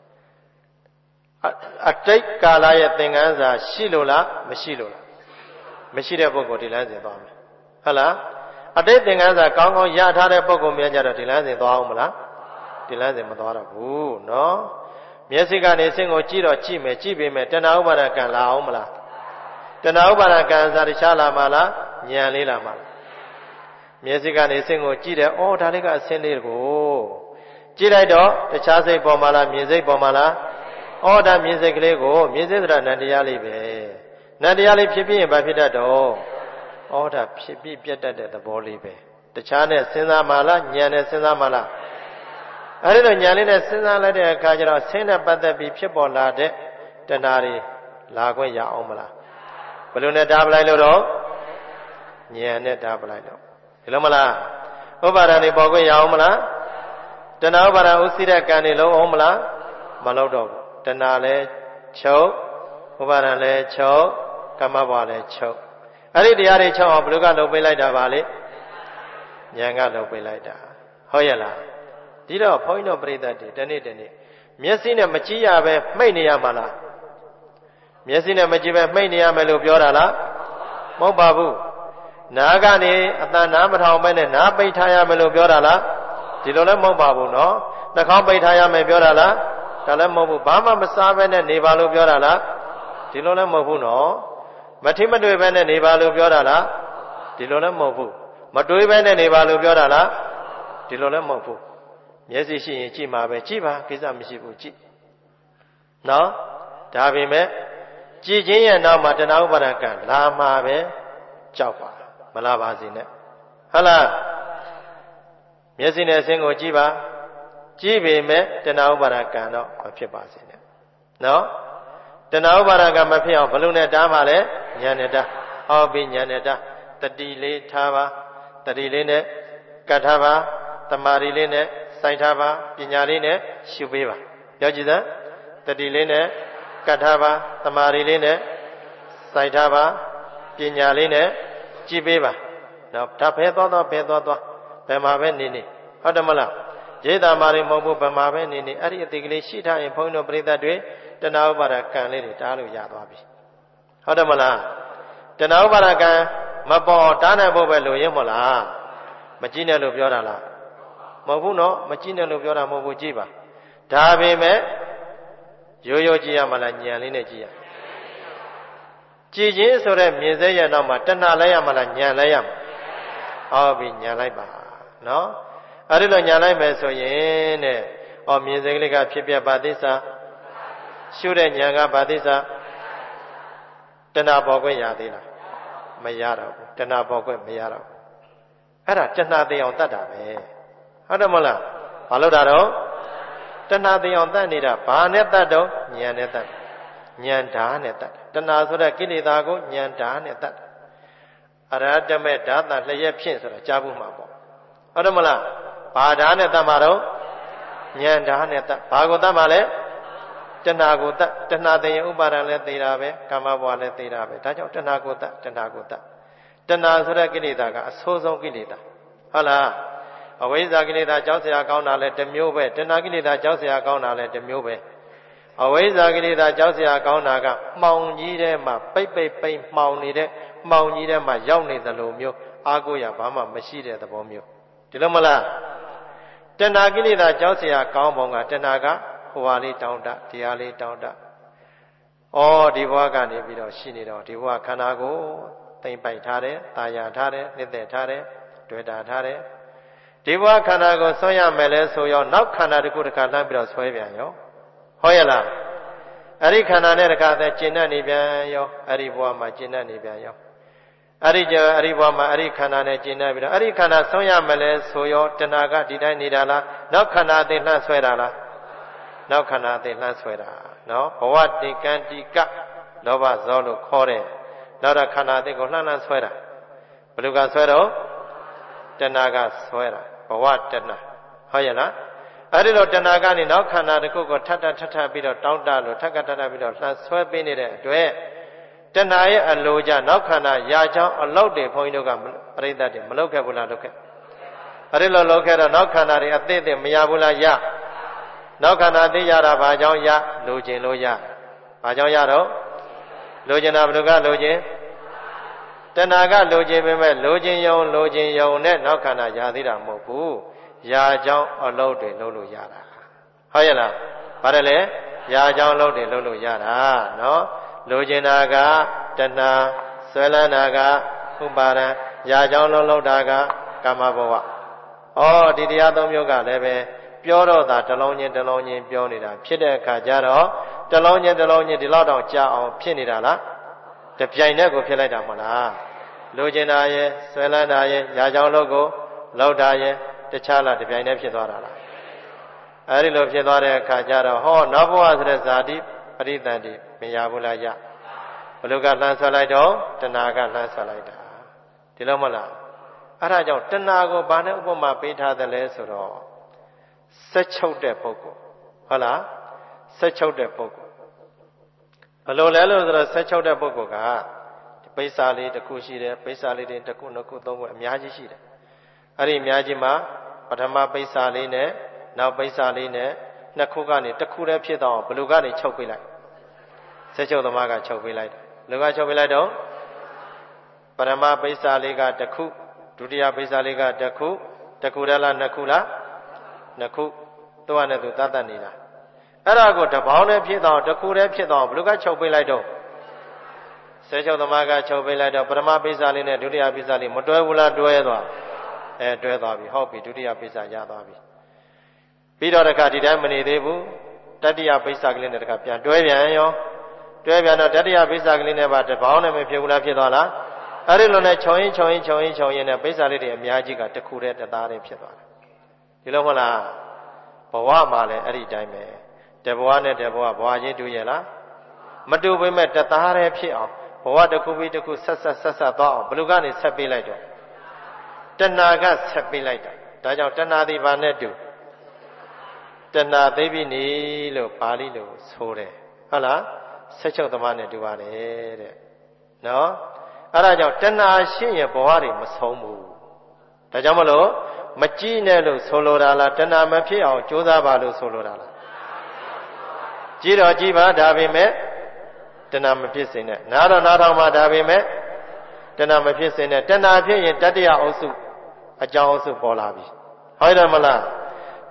အတိတ်ကာလရဲ့သင်္ကန်းစာရှိလို့လားမရှိလို့လားမရှိတဲ့ပုဂ္ဂိုလ်ဒီလမ်းစဉ်သွားမယ်ဟုတ်လားအတိတ်သင်္ကန်းစာကောင်းကောင်းရထားတဲ့ပုဂ္ဂိုလ်များကြတော့ဒီလမ်းစဉ်သွားအောင်မလားဒီလမ်းစဉ်မသွားတော့ဘူးနော်မျက်စိကနေဆင်းကိုကြည့်တော့ကြည့်မယ်ကြည့်ပေမဲ့တဏှာဥပါဒကံလာအောင်မလားတဏှာဥပါဒကံစားတခြားလာမလားဉာဏ်လေးလာမလားမျက်စိကနေဆင်းကိုကြည့်တယ်အော်ဒါလေးကအဆင်းလေးကိုကြည့်လိုက်တော့တခြားစိတ်ပေါ်မှာလားမြင်စိတ်ပေါ်မှာလားအော်ဒါမြင်စိတ်ကလေးကိုမြင်စိတ်ဆိုတာနံတရားလေးပဲနံတရားလေးဖြစ်ပြီးရင်ဘာဖြစ်တတ်တော့အော်ဒါဖြစ်ပြီးပြတ်တတ်တဲ့သဘောလေးပဲတခြားနဲ့စဉ်းစားမှလားဉာဏ်နဲ့စဉ်းစားမှလားအဲဒီတော့ဉာဏ်လေးနဲ့စဉ်းစားလိုက်တဲ့အခါကျတော့ဆင်းနဲ့ပတ်သက်ပြီးဖြစ်ပေါ်လာတဲ့တဏှာတွေလာခွင့်ရအောင်မလားဘယ်လိုနဲ့တားပလိုက်လို့တော့ဉာဏ်နဲ့တားပလိုက်တော့ဒီလိုမလားဥပါဒဏ်တွေပေါ်ခွင့်ရအောင်မလားတဏှာဥပါဒဥသိတဲ့ကံတွေလုံးအောင်မလားမလုံးတော့ဘူးတဏှာလဲချုပ်ဥပါဒဏ်လဲချုပ်ကမ္မဘဝလဲချုပ်အဲ့ဒီတရားတွေချုပ်အောင်ဘယ်လိုကလုပ်ပေးလိုက်တာပါလေဉာဏ်ကလုပ်ပေးလိုက်တာဟုတ်ရဲ့လားဒီတော့ဘုန်းကြီးတို့ပြိဿတွေတနေ့မျက်စိနဲ့မကြည့်ရပဲမှိတ်နေရမှာလားမျက်စိနဲ့မကြည့်ပဲမှိတ်နေရမယ်လို့ပြောတာလားမဟုတ်ပါဘူးနားကနေအတန်နားမထောင်ပဲနဲ့နားပိတ်ထားရမယ်လို့ပြောတာလားဒီလိုလည်းမဟုတ်ပါဘူးနော်နှာခေါင်းပိတ်ထားရမယ်ပြောတာလားဒါလည်းမဟုတ်ဘူးဘာမှမစားပဲနဲ့နေပါလို့ပြောတာလားဒီလိုလည်းမဟုတ်ဘူးနော်မထိမတွေ့ပဲနဲ့နေပါလို့ပြောတာလားဒီလိုလည်းမဟုတ်ဘူးမတွေးပဲနဲ့နေပါလို့ပြောတာလားဒီလိုလည်းမဟုတ်ဘူးမျက်စိရှိရင်ကြည့်မှာပဲကြည့်ပါကိစ္စမရှိဘူးကြည့်နော်ဒါပေမဲ့ကြည်ခြင်းရဲ့နောက်မှာတဏှာဥပါဒကံလာမှာပဲကြောက်ပါမလာပါစေနဲ့ဟုတ်လားမျက်စိနဲ့အစင်းကိုကြည့်ပါကြည့်ပေမဲ့တဏှာဥပါဒကံတော့မဖြစ်ပါစေနဲ့နော်တဏှာဥပါဒကံမဖြစ်အောင်ဘယ်လိုနဲ့တားမှာလဲဉာဏ်နဲ့တားဟောပြီးဉာဏ်နဲ့တားတတိလေးထားပါတတိလေးနဲ့ကတ်ထားပါတမာရီလေးနဲ့စိုက်ထားပါပညာလေးနဲ့ရှုပေးပါပြောကြည့်စမ်းတတိလေးနဲ့ကတ်ထားပါတမာရီလေးနဲ့စိုက်ထားပါပညာလေးနဲ့ကြည့်ပေးပါနော်ဒါဖဲသွားဘယ်မှာပဲနေဟုတ်တယ်မလားရိတ်တာမာရီမဟုတ်ဘူးဘယ်မှာပဲနေအဲ့ဒီအတိတ်ကလေးရှိထားရင်ဘုန်းကြီးတို့ပြိဿတွေတဏှာဥပါဒကံလေးတွေတားလို့ရသွားပြီဟုတ်တယ်မလားတဏှာဥပါဒကံမပေါ်တားနိုင်ဖို့ပဲလိုရင်းမလားမကြည့်နဲ့လို့ပြောတာလားမဟုတ်ဘူးနော်မကြည့်နဲ့လို့ပြောတာမဟုတ်ဘူးကြည့်ပါဒါပေမဲ့ရိုးရိုးကြည့်ရမလားဉာဏ်လေးနဲ့ကြည့်ရကြည်ခြင်းဆိုတဲ့မြင်စေရတော့မှတဏှာလဲရမလားဉာဏ်လဲရမလားဟုတ်ပြီဉာဏ်လိုက်ပါနော်အဲ့ဒီလိုဉာဏ်လိုက်မယ်ဆိုရင်တဲ့မြင်စေကလေးကဖြစ်ပြပါသစ္စာရှုတဲ့ဉာဏ်ကပါသစ္စာတဏှာပေါ်ခွင့်ရသေးလားမရတော့ဘူးတဏှာပေါ်ခွင့်မရတော့ဘူးအဲ့ဒါတဏှာသိအောင်တတ်တာပဲဟုတ်တယ်မဟုတ်လားဘာလို့တာတော့တဏှာသိအောင်တတ်နေတာဘာနဲ့တတ်တော့ဉာဏ်နဲ့တတ်ဉာဏ်ဓာတ်နဲ့တတ်တဏှာဆိုတဲ့ကိလေသာကိုဉာဏ်ဓာတ်နဲ့တတ်အရဟတမေဓာတ်လျက်ဖြင့်ဆိုတာကြားဖို့မှာပေါ့ဟုတ်တယ်မလားဘာဓာတ်နဲ့တတ်မှာတော့ဉာဏ်ဓာတ်နဲ့တတ်ဘာကိုတတ်မှာလဲတဏှာကိုတတ်တဏှာသိရင်ဥပါဒံလည်းသိတာပဲကာမဘဝလည်းသိတာပဲဒါကြောင့်တဏှာကိုတတ်တဏှာကိုတတ်တဏှာဆိုတဲ့ကိလေသာကအဆိုးဆုံးကိလေသာဟုတ်လားအဝိဇ္ဇာကိလေသာကြောက်เสียကောင်းတာလည်းတစ်မျိုးပဲတဏှာကိလေသာကြောက်เสียကောင်းတာလည်းတစ်မျိုးပဲအဝိဇ္ဇာကိလေသာကြောက်เสียကောင်းတာကမှောင်ကြီးထဲမှာပိတ်မှောင်နေတဲ့မှောင်ကြီးထဲမှာရောက်နေသလိုမျိုးအာကိုရဘာမှမရှိတဲ့သဘောမျိုးဒီလိုမလားတဏှာကိလေသာကြောက်เสียကောင်းပုံကတဏှာကဟိုဟာလေးတောင်းတဒီဟာလေးတောင်းတဒီဘဝကနေပြီးတော့ရှိနေတော့ဒီဘဝခန္ဓာကိုသိမ့်ပိုက်ထားတယ်တာယာထားတယ်နှစ်သက်ထားတယ်တွေ့တာထားတယ်ဒီဘဝခန္ဓာကိုဆွဲရမယ်လဲဆိုရောနောက်ခန္ဓာတစ်ခုတစ်ခါလှမ်းပြီးတော့ဆွဲပြန်ရောဟုတ်ရဲ့လားအဲ့ဒီခန္ဓာနဲ့တစ်ခါတည်းကျင့်တတ်နေပြန်ရောအဲ့ဒီဘဝမှာကျင့်တတ်နေပြန်ရောအဲ့ဒီဘဝမှာအဲ့ဒီခန္ဓာနဲ့ကျင့်တတ်ပြီးတော့အဲ့ဒီခန္ဓာဆွဲရမယ်လဲဆိုရောတဏှာကဒီတိုင်းနေတာလားနောက်ခန္ဓာအသိလှမ်းဆွဲတာလားနောက်ခန္ဓာအသိလှမ်းဆွဲတာနော်ဘဝတိကံတိကလောဘဇောလို့ခေါ်တယ်နောက်တော့ခန္ဓာအသိကိုလှမ်းဆွဲတာဘယ်လိုကဆွဲတော့တဏှာကဆွဲတာဘဝတဏှာဟုတ်ရဲ့လားအဲ့ဒီလိုတဏှာကနေနောက်ခန္ဓာတစ်ခုကိုထပ်ပြီးတော့တောင်းတလို့ထပ်ပြီးတော့လှမ်းဆွဲပေးနေတဲ့အတွက်တဏှာရဲ့အလိုကြနောက်ခန္ဓာရာချောင်းအလောက်တွေဘုန်းကြီးတို့ကပြိဿတွေမလောက်ခဲ့ဘူးလားလောက်ခဲ့အဲ့ဒီလိုလောက်ခဲ့တော့နောက်ခန္ဓာတွေအသေးသေးမရဘူးလားရနောက်ခန္ဓာသိရတာဘာကြောင့်ရလိုချင်လို့ရဘာကြောင့်ရတော့လိုချင်တာဘယ်လိုကလိုချင်တဏှာကလိုချင်ပေမဲ့လိုချင်ယုံနဲ့နောက်ခန္ဓာရသေးတာမဟုတ်ဘူးရာကြောင့်အလုပ်တွေလုပ်လို့ရတာဟုတ်ရဲ့လားဘာတယ်လဲရာကြောင့်အလုပ်တွေလုပ်လို့ရတာနော်လိုချင်တာကတဏှာဆွဲလန်းတာကဥပါဒံရာကြောင့်လုပ်တာကကာမဘဝဒီတရားသုံးမျိုးကလည်းပဲပြောတော့တာတစ်လုံးချင်းပြောနေတာဖြစ်တဲ့အခါကျတော့တစ်လုံးချင်းဒီလောက်တောင်ကြာအောင်ဖြစ်နေတာလားတပြိုင်တည်းကိုဖြစ်လိုက်တာမလားလိုချင်တာရဲ့ဆွဲလန်းတာရဲ့ရာကြောင့်လုပ်ကိုလောက်တာရဲ့တခြားလားတပြိုင်တည်းဖြစ်သွားတာလားအဲဒီလိုဖြစ်သွားတဲ့အခါကျတော့နောက်ဘဝဆိုတဲ့ဇာတိပရိသန္တိမရဘူးလားရဘယ်လိုကလှမ်းဆွဲလိုက်တော့တဏှာကလှမ်းဆွဲလိုက်တာဒီလိုမလားအဲဒါကြောင့်တဏှာကိုဘာနဲ့ဥပမာပေးထားသလဲဆိုတော့ဆက်ချုပ်တဲ့ပုဂ္ဂိုလ်ဟုတ်လားဆက်ချုပ်တဲ့ပုဂ္ဂိုလ်ဘယ်လိုလဲလို့ဆိုတော့ဆက်ချုပ်တဲ့ပုဂ္ဂိုလ်ကပိဿာလေးတစ်ခုရှိတယ်ပိဿာလေးတွေတစ်ခုနှစ်ခုသုံးခုအများကြီးရှိတယ်အဲ့ဒီအများကြီးမှာပထမပိဿာလေးနဲ့နောက်ပိဿာလေးနဲ့နှစ်ခုကနေတစ်ခုတည်းဖြစ်တော့ဘယ်လိုကနေချုပ်ပေးလိုက်ဆက်ချုပ်သမားကချုပ်ပေးလိုက်တယ်လူကချုပ်ပေးလိုက်တော့ပထမပိဿာလေးကတစ်ခုဒုတိယပိဿာလေးကတစ်ခုတည်းလားနှစ်ခုလားနှစ်ခုသူကနဲ့သူတတ်နေတာအဲ့ဒါကိုတပေါင်းနဲ့ဖြစ်တော့တစ်ခုတည်းဖြစ်တော့ဘယ်လိုကချုပ်ပေးလိုက်တော့ဆေချုပ်သမားကချုပ်ပေးလိုက်တော့ပထမပိဿာလေးနဲ့ဒုတိယပိဿာလေးမတွဲဘူးလားတွဲသွားတွဲသွားပြီဟုတ်ပြီဒုတိယပိဿာရသွားပြီပြီးတော့တခါဒီတိုင်းမနေသေးဘူးတတိယပိဿာကလေးနဲ့တခါပြန်တွဲပြန်ရောတွဲပြန်တော့တတိယပိဿာကလေးနဲ့ပါတပေါင်းနဲ့မဖြစ်ဘူးလားဖြစ်သွားလားအဲ့ဒီလိုနဲ့ခြုံရင်နဲ့ပိဿာလေးတွေအများကြီးကတစ်ခုတည်းတသားတည်းဖြစ်သွားတယ်ဒီလိုမဟုတ်လားဘဝမှာလည်းအဲ့ဒီတိုင်းပဲတဘဝနဲ့တဘဝဘဝချင်းတူရဲ့လားမတူပေမဲ့တသားတည်းဖြစ်အောင်ဘဝတစ်ခုပြီးတစ်ခုဆက်သွားအောင်ဘယ်လိုကနေဆက်ပေးလိုက်တော့တဏှာကဆက်ပေးလိုက်တာဒါကြောင့်တဏှာဒီဘာနဲ့တူတဏှာသိပြီနေလို့ပါဠိလိုဆိုတယ်ဟုတ်လားဆက်ချုပ်သမားနဲ့တူပါတယ်တဲ့နော်အဲ့ဒါကြောင့်တဏှာရှိရင်ဘဝတွေမဆုံးဘူးဒါကြောင့်မလို့မကြည့်နဲ့လို့ဆိုလိုတာလားတဏှာမဖြစ်အောင်ကြိုးစားပါလို့ဆိုလိုတာလားကြည့်တော့ကြည့်ပါဒါပေမဲ့တဏှာမဖြစ်စေနဲ့နားတော့နားထောင်ပါဒါပေမဲ့တဏှာမဖြစ်စေနဲ့တဏှာဖြစ်ရင်တတ္တယအုပ်စုအကြောင်းအုပ်စုပေါ်လာပြီဟုတ်တယ်မလားတ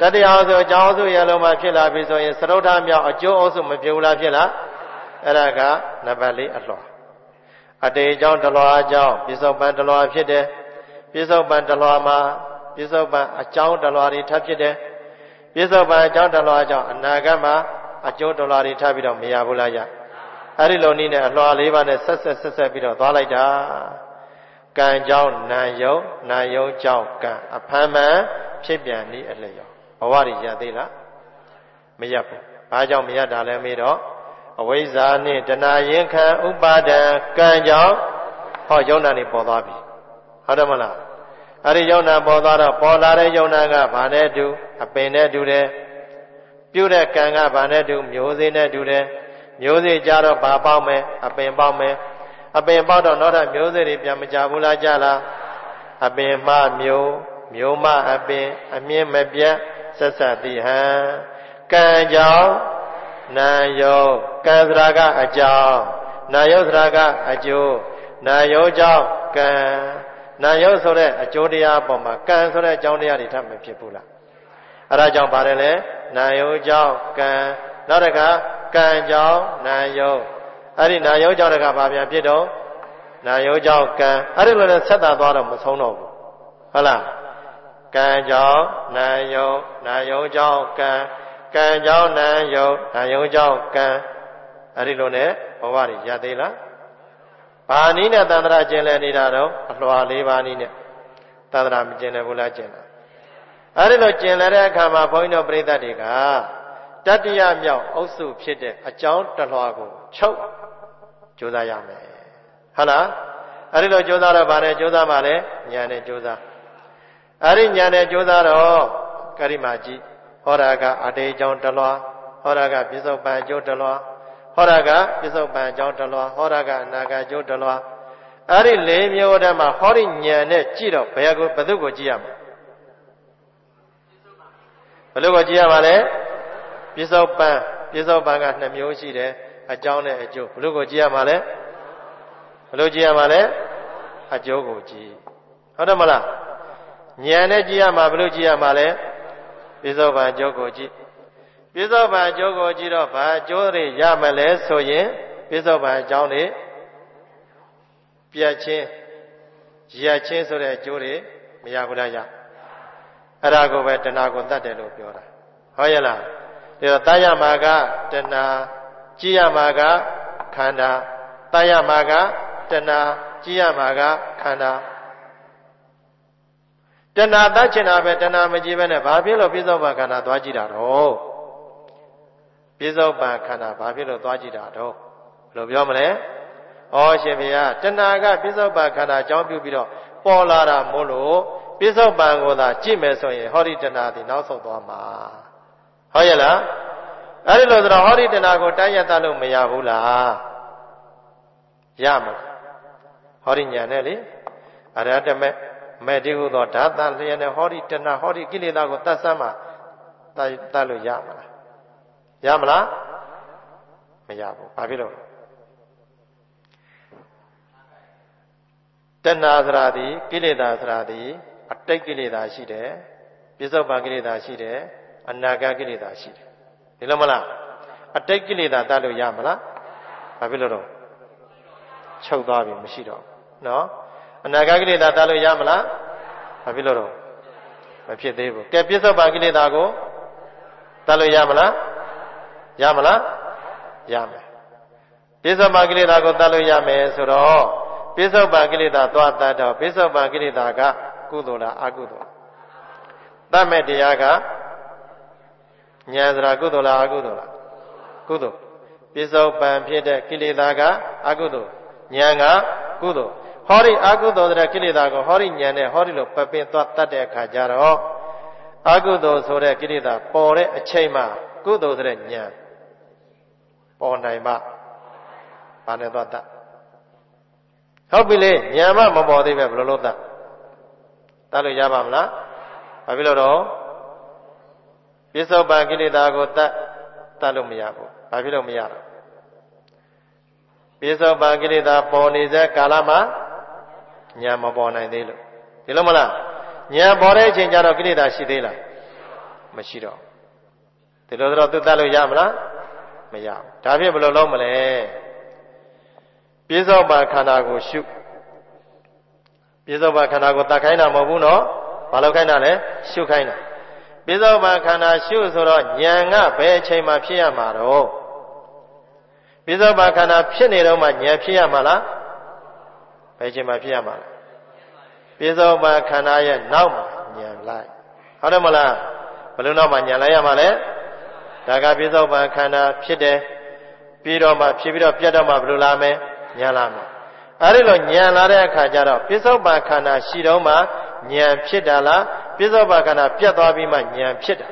တတိယဆိုအကြောင်းစုရဲ့လုံးမှာဖြစ်လာပြီဆိုရင်သရုတ်ထမြောက်အကျိုးအုပ်စုမဖြစ်ဘူးလားဖြစ်လားအဲ့ဒါကနံပါတ်၄အလွှာအတေအကြောင်းတလွှာအကြောင်းပြစ္ဆုတ်ပံတလွှာဖြစ်တယ်ပြစ္ဆုတ်ပံတလွှာမှာပြစ္ဆုတ်ပံအကြောင်းတလွှာတွေထပ်ဖြစ်တယ်ပြစ္ဆုတ်ပံအကြောင်းတလွှာအကြောင်းအနာဂတ်မှာအကျိုးတလွှာတွေထပ်ပြီးတော့မရဘူးလားရအဲ့ဒီလိုနည်းနဲ့အလွှာ၄ပါးနဲ့ဆက်ပြီးတော့သွားလိုက်တာကံကြောင့်နာယုံနာယုံကြောင့်ကံအဖမ်းမှန်ဖြစ်ပြန်နည်းအလျော်ဘဝရည်ရသေးလားမရဘူးဘာကြောင့်မရတာလဲမေးတော့အဝိဇ္ဇာနှင့်တဏှာရင်ခံဥပါဒံကံကြောင့်ဟောယုံနာနေပေါ်သွားပြီဟုတ်တယ်မလားအဲ့ဒီယုံနာပေါ်သွားတော့ပေါ်လာတဲ့ယုံနာကဘာနဲ့တူအပင်နဲ့တူတယ်ပြုတဲ့ကံကဘာနဲ့တူမျိုးစေ့နဲ့တူတယ်မျိုးစေ့ကြတော့ဘာပေါက်မယ်အပင်ပေါက်မယ်အပင်ပေါက်တော့နောက်ထပ်မျိုးစေ့တွေပြန်မကြဘူးလားကြလားအပင်မှမျိုးမျိုးမှအပင်အမြင့်မပြတ်ဆက်ဆက်သည်ဟံကံကြောင့်နာယုတ်ကံစရာကအကြောင်းနာယုတ်စရာကအကျိုးနာယုတ်ကြောင့်ကံနာယုတ်ဆိုတဲ့အကျိုးတရားအပေါ်မှာကံဆိုတဲ့အကြောင်းတရားတွေထပ်မဖြစ်ဘူးလားအဲဒါကြောင့်ပါတယ်လေနာယုတ်ကြောင့်ကံနောက်တစ်ခါကံကြောင့်နာယုတ်အဲ့ဒီနာယုတ်ကြောင့်တခါဘာပြန်ဖြစ်တော့နာယုတ်ကြောင့်ကံအဲ့ဒီလိုနဲ့ဆက်တာသွားတော့မဆုံးတော့ဘူးဟုတ်လားကံကြောင့်နာယုတ်နာယုတ်ကြောင့်ကံကံကြောင့်နာယုတ်နာယုတ်ကြောင့်ကံအဲ့ဒီလိုနဲ့ဘဝရည်ရသေးလားဘာနည်းနဲ့သန္တရာကျင်လည်နေတာတော့အလွှာ၄ပါးနည်းနဲ့သန္တရာမကျင်လည်ဘူးလားကျင်လားအဲ့ဒီလိုကျင်လည်တဲ့အခါမှာဘုန်းကြီးတို့ပြိဿတွေကတတ္တိယမြောက်အုပ်စုဖြစ်တဲ့အကြောင်းတလွှာကိုချုပ်ကြိုးစားရမယ်ဟုတ်လားအဲ့ဒီလိုကြိုးစားတော့ဗာနဲ့ကြိုးစားမှလည်းဉာဏ်နဲ့ကြိုးစားအဲ့ဒီဉာဏ်နဲ့ကြိုးစားတော့ကရိမာကြီးဟောတာကအတေအကြောင်းတလွှာဟောတာကပြစ္ဆုတ်ပံအကျိုးတလွှာဟောတာကပြစ္ဆုတ်ပံအကြောင်းတလွှာဟောတာကအနာဂတ်အကျိုးတလွှာအဲ့ဒီ၄မျိုးတည်းမှာဟောဒီဉာဏ်နဲ့ကြည့်တော့ဘယ်သူကိုကြည့်ရမလဲဘယ်လိုကိုကြည့်ရမှာလဲပြစ္ဆုတ်ပံက2မျိုးရှိတယ်အကြောင်းနဲ့အကျိုးဘယ်လိုကိုကြည့်ရမှာလဲဘယ်လိုကြည့်ရမှာလဲအကျိုးကိုကြည့်ဟုတ်တယ်မလားဉာဏ်နဲ့ကြည့်ရမှာဘယ်လိုကြည့်ရမှာလဲပြစ္ဆုတ်ပံအကျိုးကိုကြည့်ပြစ္ဆုတ်ပံအကျိုးကိုကြည့်တော့ဘာအကျိုးတွေရမလဲဆိုရင်ပြစ္ဆုတ်ပံအကြောင်းတွေပြတ်ချင်းရက်ချင်းဆိုတဲ့အကျိုးတွေမရဘူးလားရအဲ့ဒါကိုပဲတဏှာကိုတတ်တယ်လို့ပြောတာဟုတ်ရဲ့လားဒါတော့တတ်ရမှာကတဏှာကြည့်ရမှာကခန္ဓာတတ်ရမှာကတဏှာကြည့်ရမှာကခန္ဓာတဏှာတတ်ချင်တာပဲတဏှာမကြည့်ပဲနဲ့ဘာဖြစ်လို့ပြစ္ဆုတ်ပံခန္ဓာသွားကြည့်တာတော့ပြစ္ဆုတ်ပံခန္ဓာဘာဖြစ်လို့သွားကြည့်တာတော့ဘယ်လိုပြောမလဲဩရှင်ဘုရားတဏှာကပြစ္ဆုတ်ပံခန္ဓာအကြောင်းပြုပြီးတော့ပေါ်လာတာမို့လို့ပြစ္ဆုတ်ပံကိုသာကြည့်မယ်ဆိုရင်ဟောဒီတဏှာဒီနောက်ဆုံးသွားမှာဟုတ်ရဲ့လားအဲ့ဒီလိုဆိုတော့ဟောဒီတဏှာကိုတိုက်ရတတ်လို့မရဘူးလားရမလားဟောဒီညာနဲ့လေအရဟတမေတိဟုသောဓာတလျက်နဲ့ဟောဒီတဏှာဟောဒီကိလေသာကိုတတ်ဆမ်းမှတတ်လို့ရမလားရမလားမရဘူးဘာဖြစ်လို့တဏှာစရာသည်ကိလေသာစရာသည်အတိတ်ကိလေသာရှိတယ်ပြစ္ဆုတ်ပံကိလေသာရှိတယ်အနာဂတ်ကိလေသာရှိတယ်ဒီလိုမလားအတိတ်ကိလေသာတတ်လို့ရမလားဘာဖြစ်လို့တော့ချုပ်သွားပြီမရှိတော့နော်အနာဂတ်ကိလေသာတတ်လို့ရမလားဘာဖြစ်လို့တော့မဖြစ်သေးဘူးကဲပြစ္ဆုတ်ပံကိလေသာကိုတတ်လို့ရမလားရမလားရမယ်ပြစ္ဆုတ်ပံကိလေသာကိုတတ်လို့ရမယ်ဆိုတော့ပြစ္ဆုတ်ပံကိလေသာသွားတတ်တော့ပြစ္ဆုတ်ပံကိလေသာကကုသိုလ်လားအကုသိုလ်တတ်မဲ့တရားကဉာဏ်စရာကုသိုလ်လားအကုသိုလ်လားကုသိုလ်ပြစ္ဆုတ်ပံဖြစ်တဲ့ကိလေသာကအကုသိုလ်ဉာဏ်ကကုသိုလ်ဟောဒီအကုသိုလ်တဲ့ကိလေသာကိုဟောဒီဉာဏ်နဲ့ဟောဒီလိုပပင်သွားတတ်တဲ့အခါကျတော့အကုသိုလ်ဆိုတဲ့ကိလေသာပေါ်တဲ့အချိန်မှာကုသိုလ်ဆိုတဲ့ဉာဏ်ပေါ်နိုင်မှဘာနဲ့သွားတတ်ဟုတ်ပြီလေဉာဏ်မှမပေါ်သေးပဲဘယ်လိုလုပ်တတ်လို့ရပါမလားဘာဖြစ်လို့တော့ပြစ္ဆုတ်ပံကိလေသာကိုတတ်လို့မရဘူးဘာဖြစ်လို့မရတော့ပြစ္ဆုတ်ပံကိလေသာပေါ်နေတဲ့ကာလမှာဉာဏ်မပေါ်နိုင်သေးလို့ဒီလိုမလားဉာဏ်ပေါ်တဲ့အချိန်ကျတော့ကိလေသာရှိသေးလားမမရှိတော့ဒီလိုတော့သူတတ်လို့ရမလားမရဘူးဒါဖြင့်ဘယ်လိုလုပ်မလဲပြစ္ဆုတ်ပံခန္ဓာကိုရှုပြစ္ဆုတ်ပံခန္ဓာကိုတတ်ခိုင်းတာမဟုတ်ဘူးနော်ဘာလို့ခိုင်းတာလဲရှုခိုင်းတာပြစ္ဆုတ်ပံခန္ဓာရှုဆိုတော့ဉာဏ်ကဘယ်အချိန်မှဖြစ်ရမှာတော့ပြစ္ဆုတ်ပံခန္ဓာဖြစ်နေတော့မှဉာဏ်ဖြစ်ရမှာလားဘယ်အချိန်မှဖြစ်ရမှာလဲပြစ္ဆုတ်ပံခန္ဓာရဲ့နောက်မှာဉာဏ်လိုက်ဟုတ်တယ်မလားဘယ်လိုနောက်မှဉာဏ်လိုက်ရမှာလဲဒါကပြစ္ဆုတ်ပံခန္ဓာဖြစ်တယ်ပြီးတော့မှဖြစ်ပြီးတော့ပြတ်တော့မှဘယ်လိုလာမလဲဉာဏ်လာမယ်အဲဒီလိုဉာဏ်လာတဲ့အခါကျတော့ပြစ္ဆုတ်ပံခန္ဓာရှိတော့မှဉာဏ်ဖြစ်တာလားပြစ္ဆုတ်ပံခန္ဓာပြတ်သွားပြီးမှဉာဏ်ဖြစ်တာ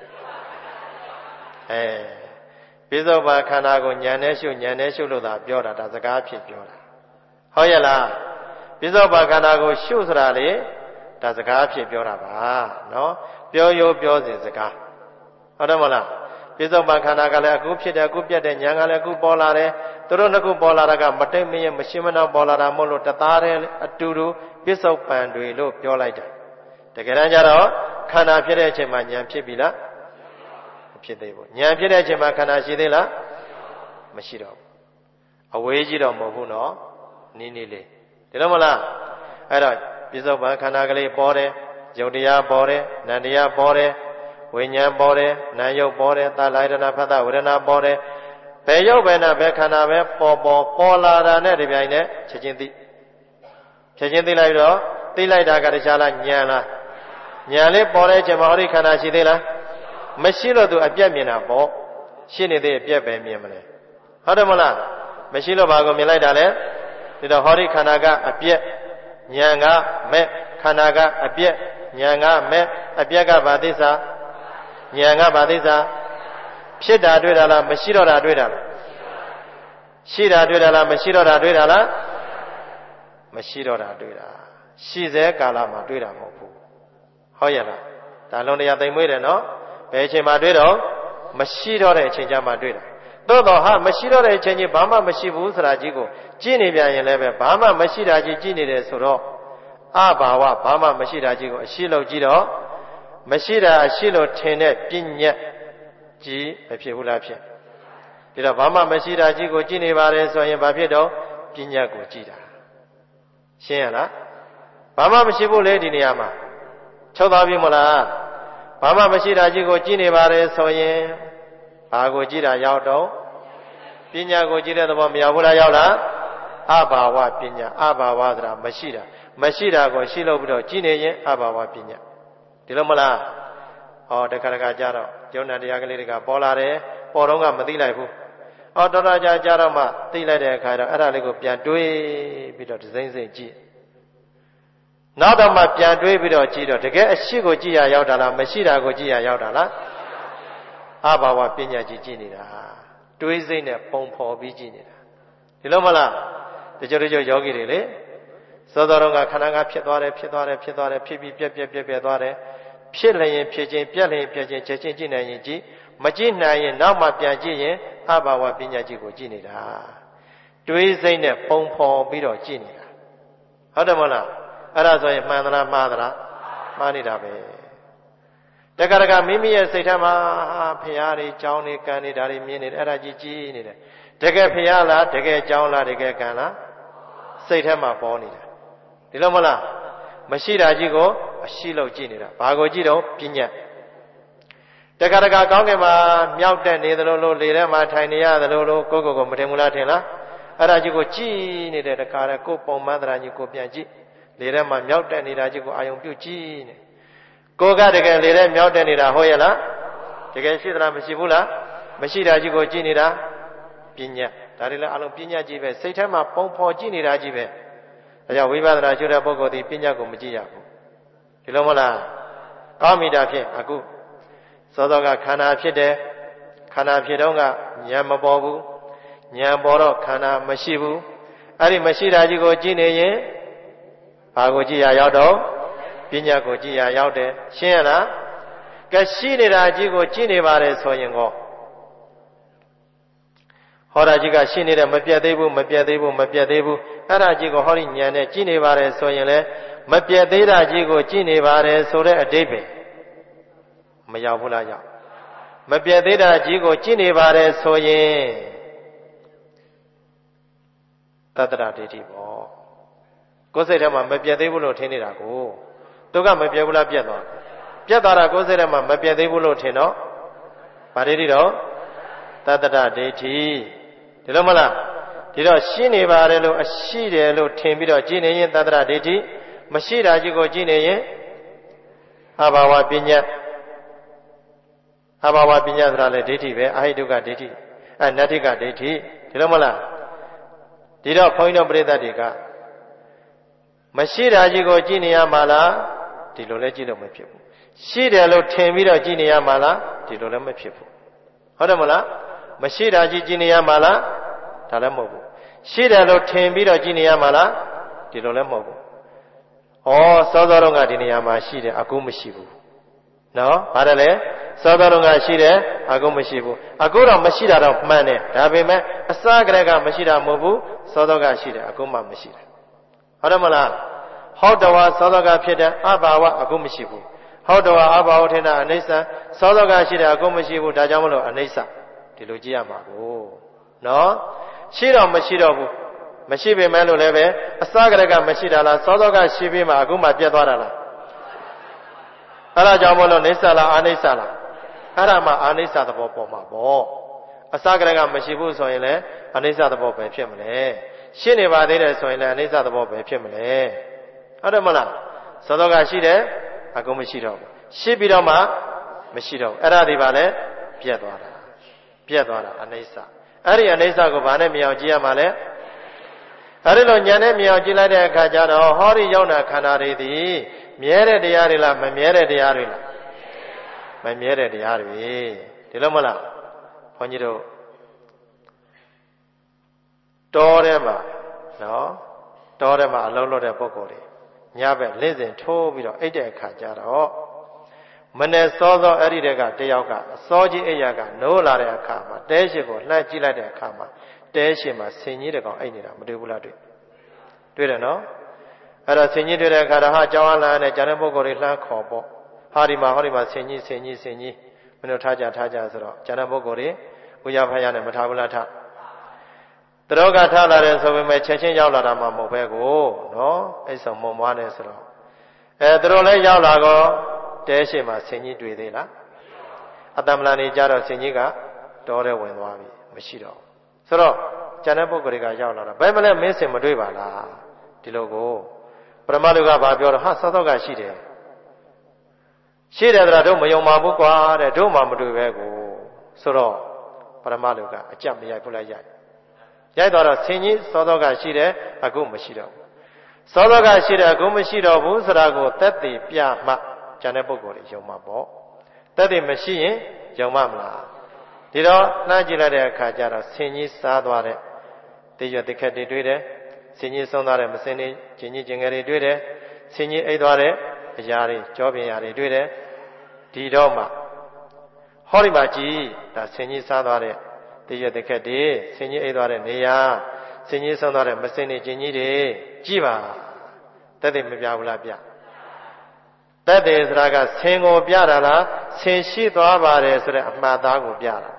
ပြစ္ဆုတ်ပံခန္ဓာကိုဉာဏ်နဲ့ရှုလို့သာပြောတာဒါစကားဖြစ်ပြောတာဟုတ်ရဲ့လားပြစ္ဆုတ်ပံခန္ဓာကိုရှုဆိုတာလေဒါစကားဖြစ်ပြောတာပါနော်ပြောရိုးပြောစဉ်စကားဟုတ်တယ်မလားပြစ္ဆုတ်ပံခန္ဓာကလည်းအခုဖြစ်တယ်အခုပြတ်တယ်ဉာဏ်ကလည်းအခုပေါ်လာတယ်သူတို့နှစ်ခုပေါ်လာတာကမတိတ်မရမရှိမနှောက်ပေါ်လာတာမဟုတ်လို့တသားတည်းအတူတူပြစ္ဆုတ်ပံတွေလို့ပြောလိုက်တာတကယ်တမ်းကျတော့ခန္ဓာဖြစ်တဲ့အချိန်မှာဉာဏ်ဖြစ်ပြီလားမဖြစ်သေးဘူးဉာဏ်ဖြစ်တဲ့အချိန်မှာခန္ဓာရှိသေးလားမရှိတော့ဘူးအဝေးကြီးတော့မဟုတ်ဘူးနော်နီးနီးလေးဒီလိုမလားအဲ့တော့ပြစ္ဆုတ်ပံခန္ဓာကလေးပေါ်တယ်ယုတ်တရားပေါ်တယ်နံတရားပေါ်တယ်ဝိညာဉ်ပေါ်တယ်နာယုတ်ပေါ်တယ်သာလယတနာဖတ်တာဝေဒနာပေါ်တယ်ဘယ်ယုတ်ဘယ်နာဘယ်ခန္ဓာပဲပေါ်လာတာနဲ့ဒီပြိုင်နဲ့ချက်ချင်းသိလိုက်တော့သိလိုက်တာကတခြားလားဉာဏ်လားဉာဏ်လေးပေါ်တဲ့အချိန်မှာဟောဒီခန္ဓာရှိသေးလားမရှိလို့သူအပြတ်မြင်တာပေါ့ရှိနေသေးအပြတ်ပဲမြင်မလဲဟုတ်တယ်မလားမရှိလို့ဘာကိုမြင်လိုက်တာလဲဒီတော့ဟောဒီခန္ဓာကအပြတ်ဉာဏ်ကမဲ့ခန္ဓာကအပြတ်ဉာဏ်ကမဲ့အပြတ်ကဘာသစ္စာဉာဏ်ကဘာသစ္စာဖြစ်တာတွေ့တာလားမရှိတော့တာတွေ့တာလားရှိတာတွေ့တာလားမရှိတော့တာတွေ့တာလားမရှိတော့တာတွေ့တာရှိစေကာလမှာတွေ့တာမဟုတ်ဘူးဟုတ်ရဲ့လားဒါလုံးတရားသိမ့်မွေးတယ်နော်ဘယ်အချိန်မှာတွေ့တော့မရှိတော့တဲ့အချိန်ကျမှတွေ့တာသို့တော့ဟာမရှိတော့တဲ့အချိန်ကြီးဘာမှမရှိဘူးဆိုတာကြီးကိုကြည့်နေပြန်ရင်လည်းပဲဘာမှမရှိတာကြီးကြည့်နေတယ်ဆိုတော့အဘာဝဘာမှမရှိတာကြီးကိုအရှိလို့ကြည့်တော့မရှိတာအရှိလို့ထင်တဲ့ပညာကြီးမဖြစ်ဘူးလားဖြစ်ဒီတော့ဘာမှမရှိတာကြီးကိုကြည့်နေပါတယ်ဆိုရင်ဘာဖြစ်တော့ပညာကိုကြည့်တာရှင်းရလားဘာမှမရှိဘူးလေဒီနေရာမှာချုပ်သွားပြီမလားဘာမှမရှိတာကြီးကိုကြည့်နေပါတယ်ဆိုရင်ဘာကိုကြည့်တာရောက်တော့ပညာကိုကြည့်တဲ့သဘောမရောက်ဘူးလားရောက်လားအဘာဝပညာအဘာဝဆိုတာမရှိတာကိုရှိလို့ပြီးတော့ကြည့်နေရင်အဘာဝပညာဒီလိုမလားဟောတခါတခါကြတော့ယုံနာတရားကလေးတွေကပေါ်လာတယ်ပေါ်တော့ကမသိလိုက်ဘူးဟောတော်တော်ကြာတော့မှသိလိုက်တဲ့အခါတော့အဲ့ဒါလေးကိုပြန်တွေးပြီးတော့ဒီစိမ့်စိမ့်ကြည့်နောက်တော့မှပြန်တွေးပြီးတော့ကြည့်တော့တကယ်အရှိကိုကြည့်ရရောက်တာလားမရှိတာကိုကြည့်ရရောက်တာလားအဘာဝပညာကြည့်နေတာတွေးစိမ့်နဲ့ပုံဖော်ပြီးကြည့်နေတာဒီလိုမလားတချို့ယောဂီတွေလေစောစောတုန်းကခန္ဓာကဖြစ်သွားတယ်ဖြစ်ပြီးပြက်သွားတယ်ဖြစ်လျင်ဖြစ်ခြင်းပြက်လျင်ပြက်ခြင်းချက်ချင်းကြည့်နိုင်ရင်ကြည့်မကြည့်နိုင်ရင်နောက်မှပြန်ကြည့်ရင်အဘာဝပညာကြီးကိုကြည့်နေတာတွေးစိမ့်နဲ့ပုံဖော်ပြီးတော့ကြည့်နေတာဟုတ်တယ်မလားအဲ့ဒါဆိုရင်မှန်သလားမှားသလားမှားနေတာပဲတခါတခါမိမိရဲ့စိတ်ထဲမှာဖရာတွေကြောင်းတွေကံတွေဒါတွေမြင်နေတယ်အဲ့ဒါကြည့်နေတယ်တကယ်ဖရာလားတကယ်ကြောင်းလားတကယ်ကံလားစိတ်ထဲမှာပေါ်နေတာဒီလိုမလားမရှိတာကြီးကိုအရှိလို့ကြည့်နေတာဘာကိုကြည့်တော့ပညာတခါတခါကောင်းကင်မှာမြောက်တက်နေသလိုလေထဲမှာထိုင်နေရသလိုကိုမထင်ဘူးလားထင်လားအဲ့ဒါကြီးကိုကြည့်နေတဲ့တခါတည်းကိုပုံမှန်တရားကြီးကိုပြန်ကြည့်လေထဲမှာမြောက်တက်နေတာကြီးကိုအာယုံပြုတ်ကြည့်နေကိုကတကယ်လေထဲမြောက်တက်နေတာဟုတ်ရဲ့လားတကယ်ရှိသလားမရှိဘူးလားမရှိတာကြီးကိုကြည့်နေတာပညာဒါတွေလည်းအလုံးပညာကြီးပဲစိတ်ထဲမှာပုံဖော်ကြည့်နေတာကြီးပဲဒါကြောင့်ဝိပဿနာရှုတဲ့ပုဂ္ဂိုလ်ဒီပညာကိုမကြည့်ရဘူးဒီလိုမလားကောင်းပြီတာဖြင့်အခုစောစောကခန္ဓာဖြစ်တယ်ခန္ဓာဖြစ်တော့ကဉာဏ်မပေါ်ဘူးဉာဏ်ပေါ်တော့ခန္ဓာမရှိဘူးအဲ့ဒီမရှိတာကြီးကိုကြည့်နေရင်ဘာကိုကြည့်ရရောက်တော့ပညာကိုကြည့်ရရောက်တယ်ရှင်းရလားကဲရှိနေတာကြီးကိုကြည့်နေပါတယ်ဆိုရင်ကောဟောတာကြီးကရှိနေတယ်မပြတ်သေးဘူးအဲ့ဒါကြီးကိုဟောဒီဉာဏ်နဲ့ကြည့်နေပါတယ်ဆိုရင်လည်းမပြတ်သေးတာကြီးကိုကြည့်နေပါတယ်ဆိုတဲ့အဓိပ္ပာယ်မရောက်ဘူးလားရောက်မပြတ်သေးတာကြီးကိုကြည့်နေပါတယ်ဆိုရင်တတ္တရဒိဋ္ဌိပေါ့ကိုယ်စိတ်ထဲမှာမပြတ်သေးဘူးလို့ထင်နေတာကိုသူကမပြတ်ဘူးလားပြတ်သွားပြတ်သွားတာကိုယ်စိတ်ထဲမှာမပြတ်သေးဘူးလို့ထင်တော့ဗာဒိဋ္ဌိတော့တတ္တရဒိဋ္ဌိဒီလိုမလားဒီတော့ရှိနေပါတယ်လို့အရှိတယ်လို့ထင်ပြီးတော့ကြည်နေရင်တတ္တရဒိဋ္ဌိမရှိတာကြီးကိုကြည်နေရင်အဘာဝပညာဆိုတာလေဒိဋ္ဌိပဲအဟိတုကဒိဋ္ဌိနတ္ထိကဒိဋ္ဌိဒီလိုမလားဒီတော့ခွန်ကြီးတို့ပြိဿတ်တွေကမရှိတာကြီးကိုကြည်နေရမှာလားဒီလိုလဲကြည်လို့မဖြစ်ဘူးရှိတယ်လို့ထင်ပြီးတော့ကြည်နေရမှာလားဒီလိုလည်းမဖြစ်ဘူးဟုတ်တယ်မလားမရှိတာကြီးကြည်နေရမှာလားဒါလည်းမဟုတ်ဘူးရှိတယ်လို့ထင်ပြီးတော့ကြည်နေရမှာလားဒီလိုလည်းမဟုတ်ဘူးစောစောတုန်းကဒီနေရာမှာရှိတယ်အခုမရှိဘူးနော်ဘာတယ်လဲစောစောတုန်းကရှိတယ်အခုမရှိဘူးအခုတော့မရှိတာတော့မှန်တယ်ဒါပေမဲ့အစကတည်းကမရှိတာမဟုတ်ဘူးစောစောကရှိတယ်အခုမှမရှိတယ်ဟုတ်တယ်မလားဟောတဝါစောစောကဖြစ်တဲ့အဘာဝအခုမရှိဘူးဟောတဝါအဘာဝထင်တာအနိစ္စစောစောကရှိတယ်အခုမရှိဘူးဒါကြောင့်မလို့အနိစ္စဒီလိုကြည့်ရမှာကိုနော်ရှိတော့မရှိတော့ဘူးမရှိပေမဲ့လို့လည်းပဲအစကတည်းကမရှိတာလားစောစောကရှိပြီးမှအခုမှပြတ်သွားတာလားအဲ့ဒါကြောင့်မလို့နိစ္စလားအာနိစ္စလားအဲ့ဒါမှအာနိစ္စသဘောပေါ်မှာပေါ့အစကတည်းကမရှိဘူးဆိုရင်လည်းအာနိစ္စသဘောပဲဖြစ်မလဲရှိနေပါသေးတယ်ဆိုရင်လည်းအာနိစ္စသဘောပဲဖြစ်မလဲဟုတ်တယ်မလားစောစောကရှိတယ်အခုမရှိတော့ဘူးရှိပြီးတော့မှမရှိတော့ဘူးအဲ့ဒါဒီပါလဲပြတ်သွားတာအာနိစ္စအဲ့ဒီအာနိစ္စကိုဘာနဲ့မြင်အောင်ကြည့်ရမှာလဲအဲဒီလိုဉာဏ်နဲ့မြင်အောင်ကြည့်လိုက်တဲ့အခါကျတော့ဟောဒီရောက်တာခန္ဓာတွေသည်မြဲတဲ့တရားတွေလားမမြဲတဲ့တရားတွေလားမမြဲတဲ့တရားတွေဒီလိုမလားဘုန်းကြီးတို့တောထဲမှာနော်တောထဲမှာအလုံးလုံးတဲ့ပုဂ္ဂိုလ်တွေညဘက်လင်းစဉ်ထိုးပြီးတော့အိတ်တဲ့အခါကျတော့မနဲ့စောစောအဲ့ဒီတည်းကတယောက်ကအစောကြီးအိယာကနိုးလာတဲ့အခါမှာတဲရှိကိုလှမ်းကြည့်လိုက်တဲ့အခါမှာတဲရှိမှာဆင်ကြီးတကောင်အိတ်နေတာမတွေ့ဘူးလားတွေ့တယ်နော်အဲ့တော့ဆင်ကြီးတွေ့တဲ့အခါတော့ဟာကြောင်းအလားနဲ့ကျန်တဲ့ပုဂ္ဂိုလ်တွေလှမ်းခေါ်ပေါ့ဟာဒီမှာဆင်ကြီးမင်းတို့ထားကြဆိုတော့ကျန်တဲ့ပုဂ္ဂိုလ်တွေဥရဖယားနဲ့မထားဘူးလားထားသူတို့ကထားလာတယ်ဆိုပေမဲ့ချက်ချင်းရောက်လာတာမှမဟုတ်ပဲကိုနော်အဲ့ဆောင်မုံမွားနေဆိုတော့သူတို့လည်းရောက်လာတော့တဲရှိမှာဆင်ကြီးတွေ့သေးလားအတ္တမလာနေကြတော့ဆင်ကြီးကတောထဲဝင်သွားပြီမရှိတော့ဆိုတော့ကျန်တဲ့ပုဂ္ဂိုလ်တွေကရောက်လာတော့ဘယ်မလဲမင်းစင်မတွေ့ပါလားဒီလိုကိုပရမလူကဘာပြောတော့ဟာစောစောကရှိတယ်ဆိုတာတို့မယုံပါဘူးကွာတဲ့တို့မှမတွေ့ပဲကိုဆိုတော့ပရမလူကအကြပ်မရိုက်ဘူးလားရိုက်တော့ဆင်ကြီးစောစောကရှိတယ်အခုမရှိတော့ဘူးစောစောကရှိတယ်အခုမရှိတော့ဘူးဆိုတာကိုသက်သေပြမှကျန်တဲ့ပုဂ္ဂိုလ်တွေယုံမှာပေါ့သက်သေမရှိရင်ယုံမှာမလားဒီတော့နှမ်းကြည့်လိုက်တဲ့အခါကျတော့ဆင်ကြီးစားသွားတဲ့တိရွက်တစ်ခက်တွေတွေ့တယ်ဆင်ကြီးဆုံးသွားတဲ့မစင်းတွေကျင်ကြီးကျင်ငယ်တွေတွေ့တယ်ဆင်ကြီးအိတ်သွားတဲ့အရာတွေကြောပင်ရာတွေတွေ့တယ်ဒီတော့မှဟောဒီမှာကြည်ဒါဆင်ကြီးစားသွားတဲ့တိရွက်တစ်ခက်တွေဆင်ကြီးအိတ်သွားတဲ့နေရာဆင်ကြီးဆုံးသွားတဲ့မစင်းတွေကျင်ကြီးတွေကြည်ပါသက်သေမပြဘူးလားပြသက်သေဆိုတာကဆင်ကိုပြတာလားဆင်ရှိသွားပါတယ်ဆိုတဲ့အမှတ်သားကိုပြတာ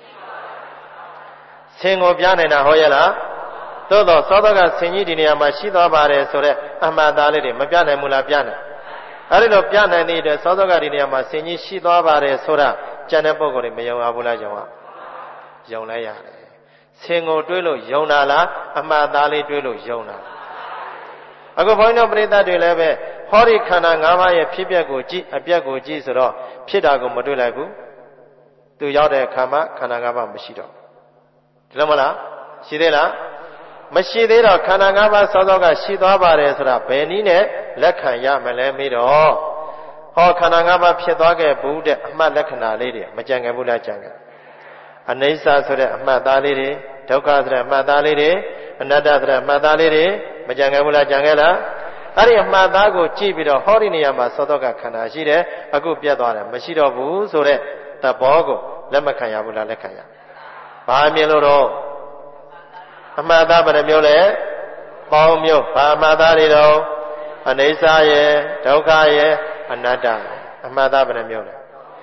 ဆင်ကိုပြနေတာဟောရလားသို့တော့သောသောကဆင်ကြီးဒီနေရာမှာရှိသွားပါတယ်ဆိုတဲ့အမှတ်သားလေးတွေမပြနိုင်ဘူးလားပြနိုင်အဲဒီလိုပြနိုင်တဲ့အတွက်သောသောကဒီနေရာမှာဆင်ကြီးရှိသွားပါတယ်ဆိုတာကျန်တဲ့ပုဂ္ဂိုလ်တွေမယုံရဘူးလားယုံလိုက်ရတယ်ဆင်ကိုတွေးလို့ယုံတာလားအမှတ်သားလေးတွေးလို့ယုံတာအခုဘုန်းကြီးတို့ပရိသတ်တွေလည်းပဲဟောဒီခန္ဓာ၅ပါးရဲ့ဖြစ်ပျက်ကိုကြည့်အပျက်ကိုကြည့်ဆိုတော့ဖြစ်တာကိုမတွေ့လိုက်ဘူးသူရောက်တဲ့အခါမှာခန္ဓာ၅ပါးမရှိတော့ဒီလိုမလားရှိသေးလားမရှိသေးတော့ခန္ဓာ၅ပါးစောစောကရှိသွားပါတယ်ဆိုတာဘယ်နည်းနဲ့လက်ခံရမလဲမေးတော့ဟောခန္ဓာ၅ပါးဖြစ်သွားခဲ့ဘူးတဲ့အမှတ်လက္ခဏာလေးတွေမကြံခဲ့ဘူးလားကြံခဲ့အနိစ္စဆိုတဲ့အမှတ်သားလေးတွေဒုက္ခဆိုတဲ့အမှတ်သားလေးတွေအနတ္တဆိုတဲ့အမှတ်သားလေးတွေမကြံခဲ့ဘူးလားကြံခဲ့လားအဲ့ဒီအမှတ်သားကိုကြည့်ပြီးတော့ဟောဒီနေရာမှာသောတောကခန္ဓာရှိတယ်အခုပြတ်သွားတယ်မရှိတော့ဘူးဆိုတဲ့သဘောကိုလက်မခံရဘူးလားလက်ခံရဘာမြင်လို့တော့အမှတ်သားဘယ်နှမျိုးလဲပေါင်းမျိုးဘာအမှတ်သားတွေတော့အနိစ္စရဲ့ဒုက္ခရဲ့အနတ္တအမှတ်သားဘယ်နှမျိုးလဲ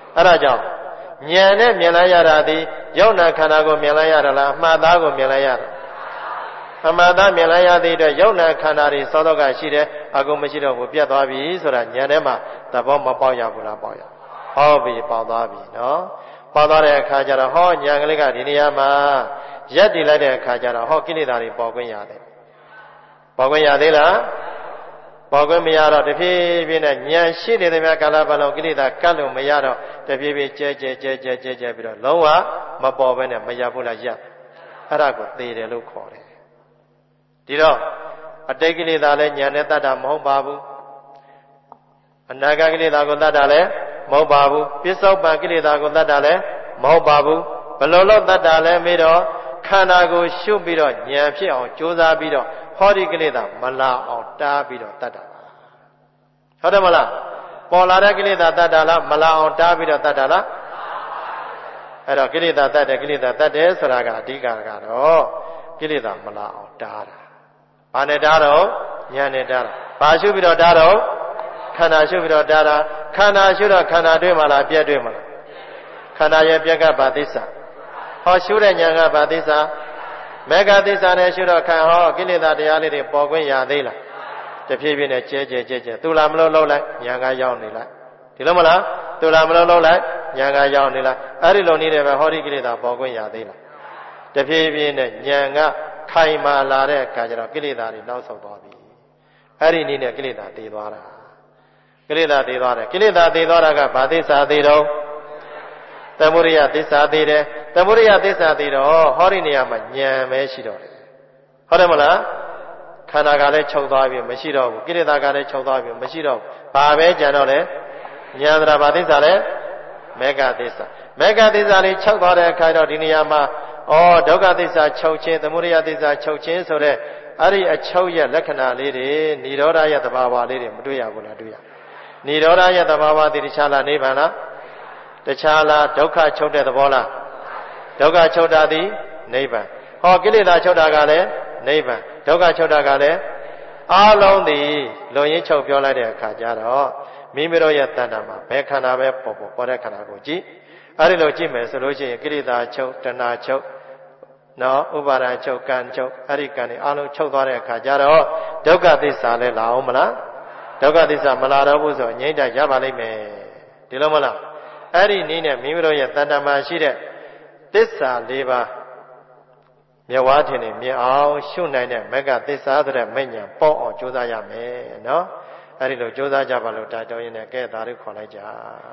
အဲ့ဒါကြောင့်ဉာဏ်နဲ့မြင်လိုက်ရတာဒီယုံနာခန္ဓာကိုမြင်လိုက်ရတာလားအမှတ်သားကိုမြင်လိုက်ရတာအမှန်သားမြင်လိုက်ရတဲ့အတွက်ယုံနာခန္ဓာတွေသောတော့ကရှိတယ်အကုန်မရှိတော့ဘူးပြတ်သွားပြီဆိုတာဉာဏ်ထဲမှာသဘောမပေါက်ရဘူးလားပေါက်ရဟောပြီပေါက်သွားပြီနော်ပေါက်သွားတဲ့အခါကျတော့ဟောဉာဏ်ကလေးကဒီနေရာမှာရက်တည်လိုက်တဲ့အခါကျတော့ဟောကိလေသာတွေပေါ်ခွင့်ရတယ်ပေါ်ခွင့်ရသေးလားပေါ်ခွင့်မရတော့တဖြည်းဖြည်းနဲ့ဉာဏ်ရှိနေတဲ့မြတ်ကာလပတ်လုံးကိလေသာကတ်လို့မရတော့တဖြည်းဖြည်းကျဲပြီးတော့လုံးဝမပေါ်ဘဲနဲ့မရဘူးလားရအဲ့ဒါကိုသေတယ်လို့ခေါ်တယ်ဒီတော့အတိတ်ကိလေသာလည်းဉာဏ်နဲ့တတ်တာမဟုတ်ပါဘူးအနာဂတ်ကိလေသာကိုတတ်တာလည်းမဟုတ်ပါဘူးပစ္စုပန်ကိလေသာကိုတတ်တာလည်းမဟုတ်ပါဘူးဘယ်လိုလုပ်တတ်တာလဲမေးတော့ခန္ဓာကိုရှုပြီးတော့ဉာဏ်ဖြစ်အောင်ကြိုးစားပြီးတော့ဟောဒီကိလေသာမလာအောင်တားပြီးတော့တတ်တာဟုတ်တယ်မလားပေါ်လာတဲ့ကိလေသာတတ်တာလားမလာအောင်တားပြီးတော့တတ်တာလားအဲ့တော့ကိလေသာတတ်တယ်ကိလေသာတတ်တယ်ဆိုတာကအဓိကကတော့ကိလေသာမလာအောင်တားတာဘာနဲ့တားတော့ဉာဏ်နဲ့တားတာဘာရှုပြီးတော့တားတော့ခန္ဓာရှုပြီးတော့တားတာခန္ဓာရှုတော့ခန္ဓာတွေ့မှလားပြည့်တွေ့မှလားခန္ဓာရဲ့ပြက်ကဘာသစ္စာဟောရှုတဲ့ဉာဏ်ကဘာသစ္စာမေဃသစ္စာနဲ့ရှုတော့ခံဟောကိလေသာတရားလေးတွေပေါ်ခွင့်ရသေးလားတဖြည်းဖြည်းနဲ့ကျဲသူလာမလို့လှုပ်လိုက်ဉာဏ်ကရောက်နေလိုက်ဒီလိုမလားသူလာမလို့လှုပ်လိုက်ဉာဏ်ကရောက်နေလိုက်အဲ့ဒီလိုနည်းနဲ့ပဲဟောဒီကိလေသာပေါ်ခွင့်ရသေးလားတဖြည်းဖြည်းနဲ့ဉာဏ်ကခိုင်မာလာတဲ့အခါကျတော့ကိလေသာတွေနောက်ဆုတ်သွားပြီအဲ့ဒီနည်းနဲ့ကိလေသာတည်သွားတာကိလေသာတည်သွားတယ်ကိလေသာတည်သွားတာကဘာသစ္စာတည်တော့သမုဒိယသစ္စာတည်တယ်သမုဒိယသစ္စာတည်တော့ဟောဒီနေရာမှာဉာဏ်ပဲရှိတော့တယ်ဟုတ်တယ်မလားခန္ဓာကလည်းချုပ်သွားပြီမရှိတော့ဘူးကိလေသာကလည်းချုပ်သွားပြီမရှိတော့ဘူးဘာပဲကြံတော့လဲဉာဏ်သရာဘာသစ္စာလဲမေဃသစ္စာမေဃသစ္စာလေးချုပ်သွားတဲ့အခါတော့ဒီနေရာမှာဒုက္ခသစ္စာချုပ်ခြင်းသမုဒိယသစ္စာချုပ်ခြင်းဆိုတဲ့အဲ့ဒီအချုပ်ရဲ့လက္ခဏာလေးတွေនិရောဓရဲ့သဘာဝလေးတွေမတွေ့ရဘူးလားတွေ့ရនិရောဓရဲ့သဘာဝတည်တခြားလားနိဗ္ဗာန်လားတခြားလားဒုက္ခချုပ်တဲ့သဘောလားဒုက္ခချုပ်တာသည်နိဗ္ဗာန်ဟောကိလေသာချုပ်တာကလည်းနိဗ္ဗာန်ဒုက္ခချုပ်တာကလည်းအလုံးသည်လွန်ရင်းချုပ်ပြောလိုက်တဲ့အခါကျတော့မိမိတို့ရဲ့တဏ္ဍာမှာဘယ်ခန္ဓာပဲပေါ်တဲ့ခန္ဓာကိုကြည့်အဲ့ဒီလိုကြည့်မယ်ဆိုလို့ရှိရင်ကိလေသာချုပ်တဏှာချုပ်နော်ဥပါဒာချုပ်ကံချုပ်အဲ့ဒီကံတွေအလုံးချုပ်သွားတဲ့အခါကျတော့ဒုက္ခသစ္စာလည်းလာအောင်မလားဒုက္ခသစ္စာမလာတော့ဘူးဆိုငြိမ့်တရပါလိမ့်မယ်ဒီလိုမလားအဲ့ဒီနည်းနဲ့မိမိတို့ရဲ့တဏ္ဍာမှာရှိတဲ့သစ္စာ၄ပါးမြတ်ဝါထင်နေမြင်အောင်ရှုနိုင်တဲ့မဂ္ဂသစ္စာဆိုတဲ့မဲ့ညာပေါ့အောင်ကြိုးစားရမယ်နော်အဲ့ဒီလိုကြိုးစားကြပါလို့တာတော်ရင်လည်းကဲဒါလေးခေါ်လိုက်ကြ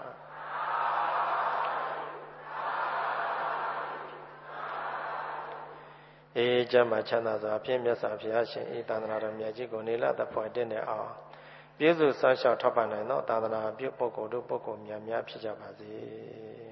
အေးကျမ်းမှာချမ်းသာစွာအဖြစ်မြတ်စွာဘုရားရှင်ဤသာသနာတော်မြတ်ကြီးကိုနေလသဖွယ်တင့်တဲ့အောင်ပြည့်စုံစောင့်ရှောက်ထောက်ပံ့နိုင်သောသာသနာပြုပုဂ္ဂိုလ်တို့ပုဂ္ဂိုလ်များဖြစ်ကြပါစေ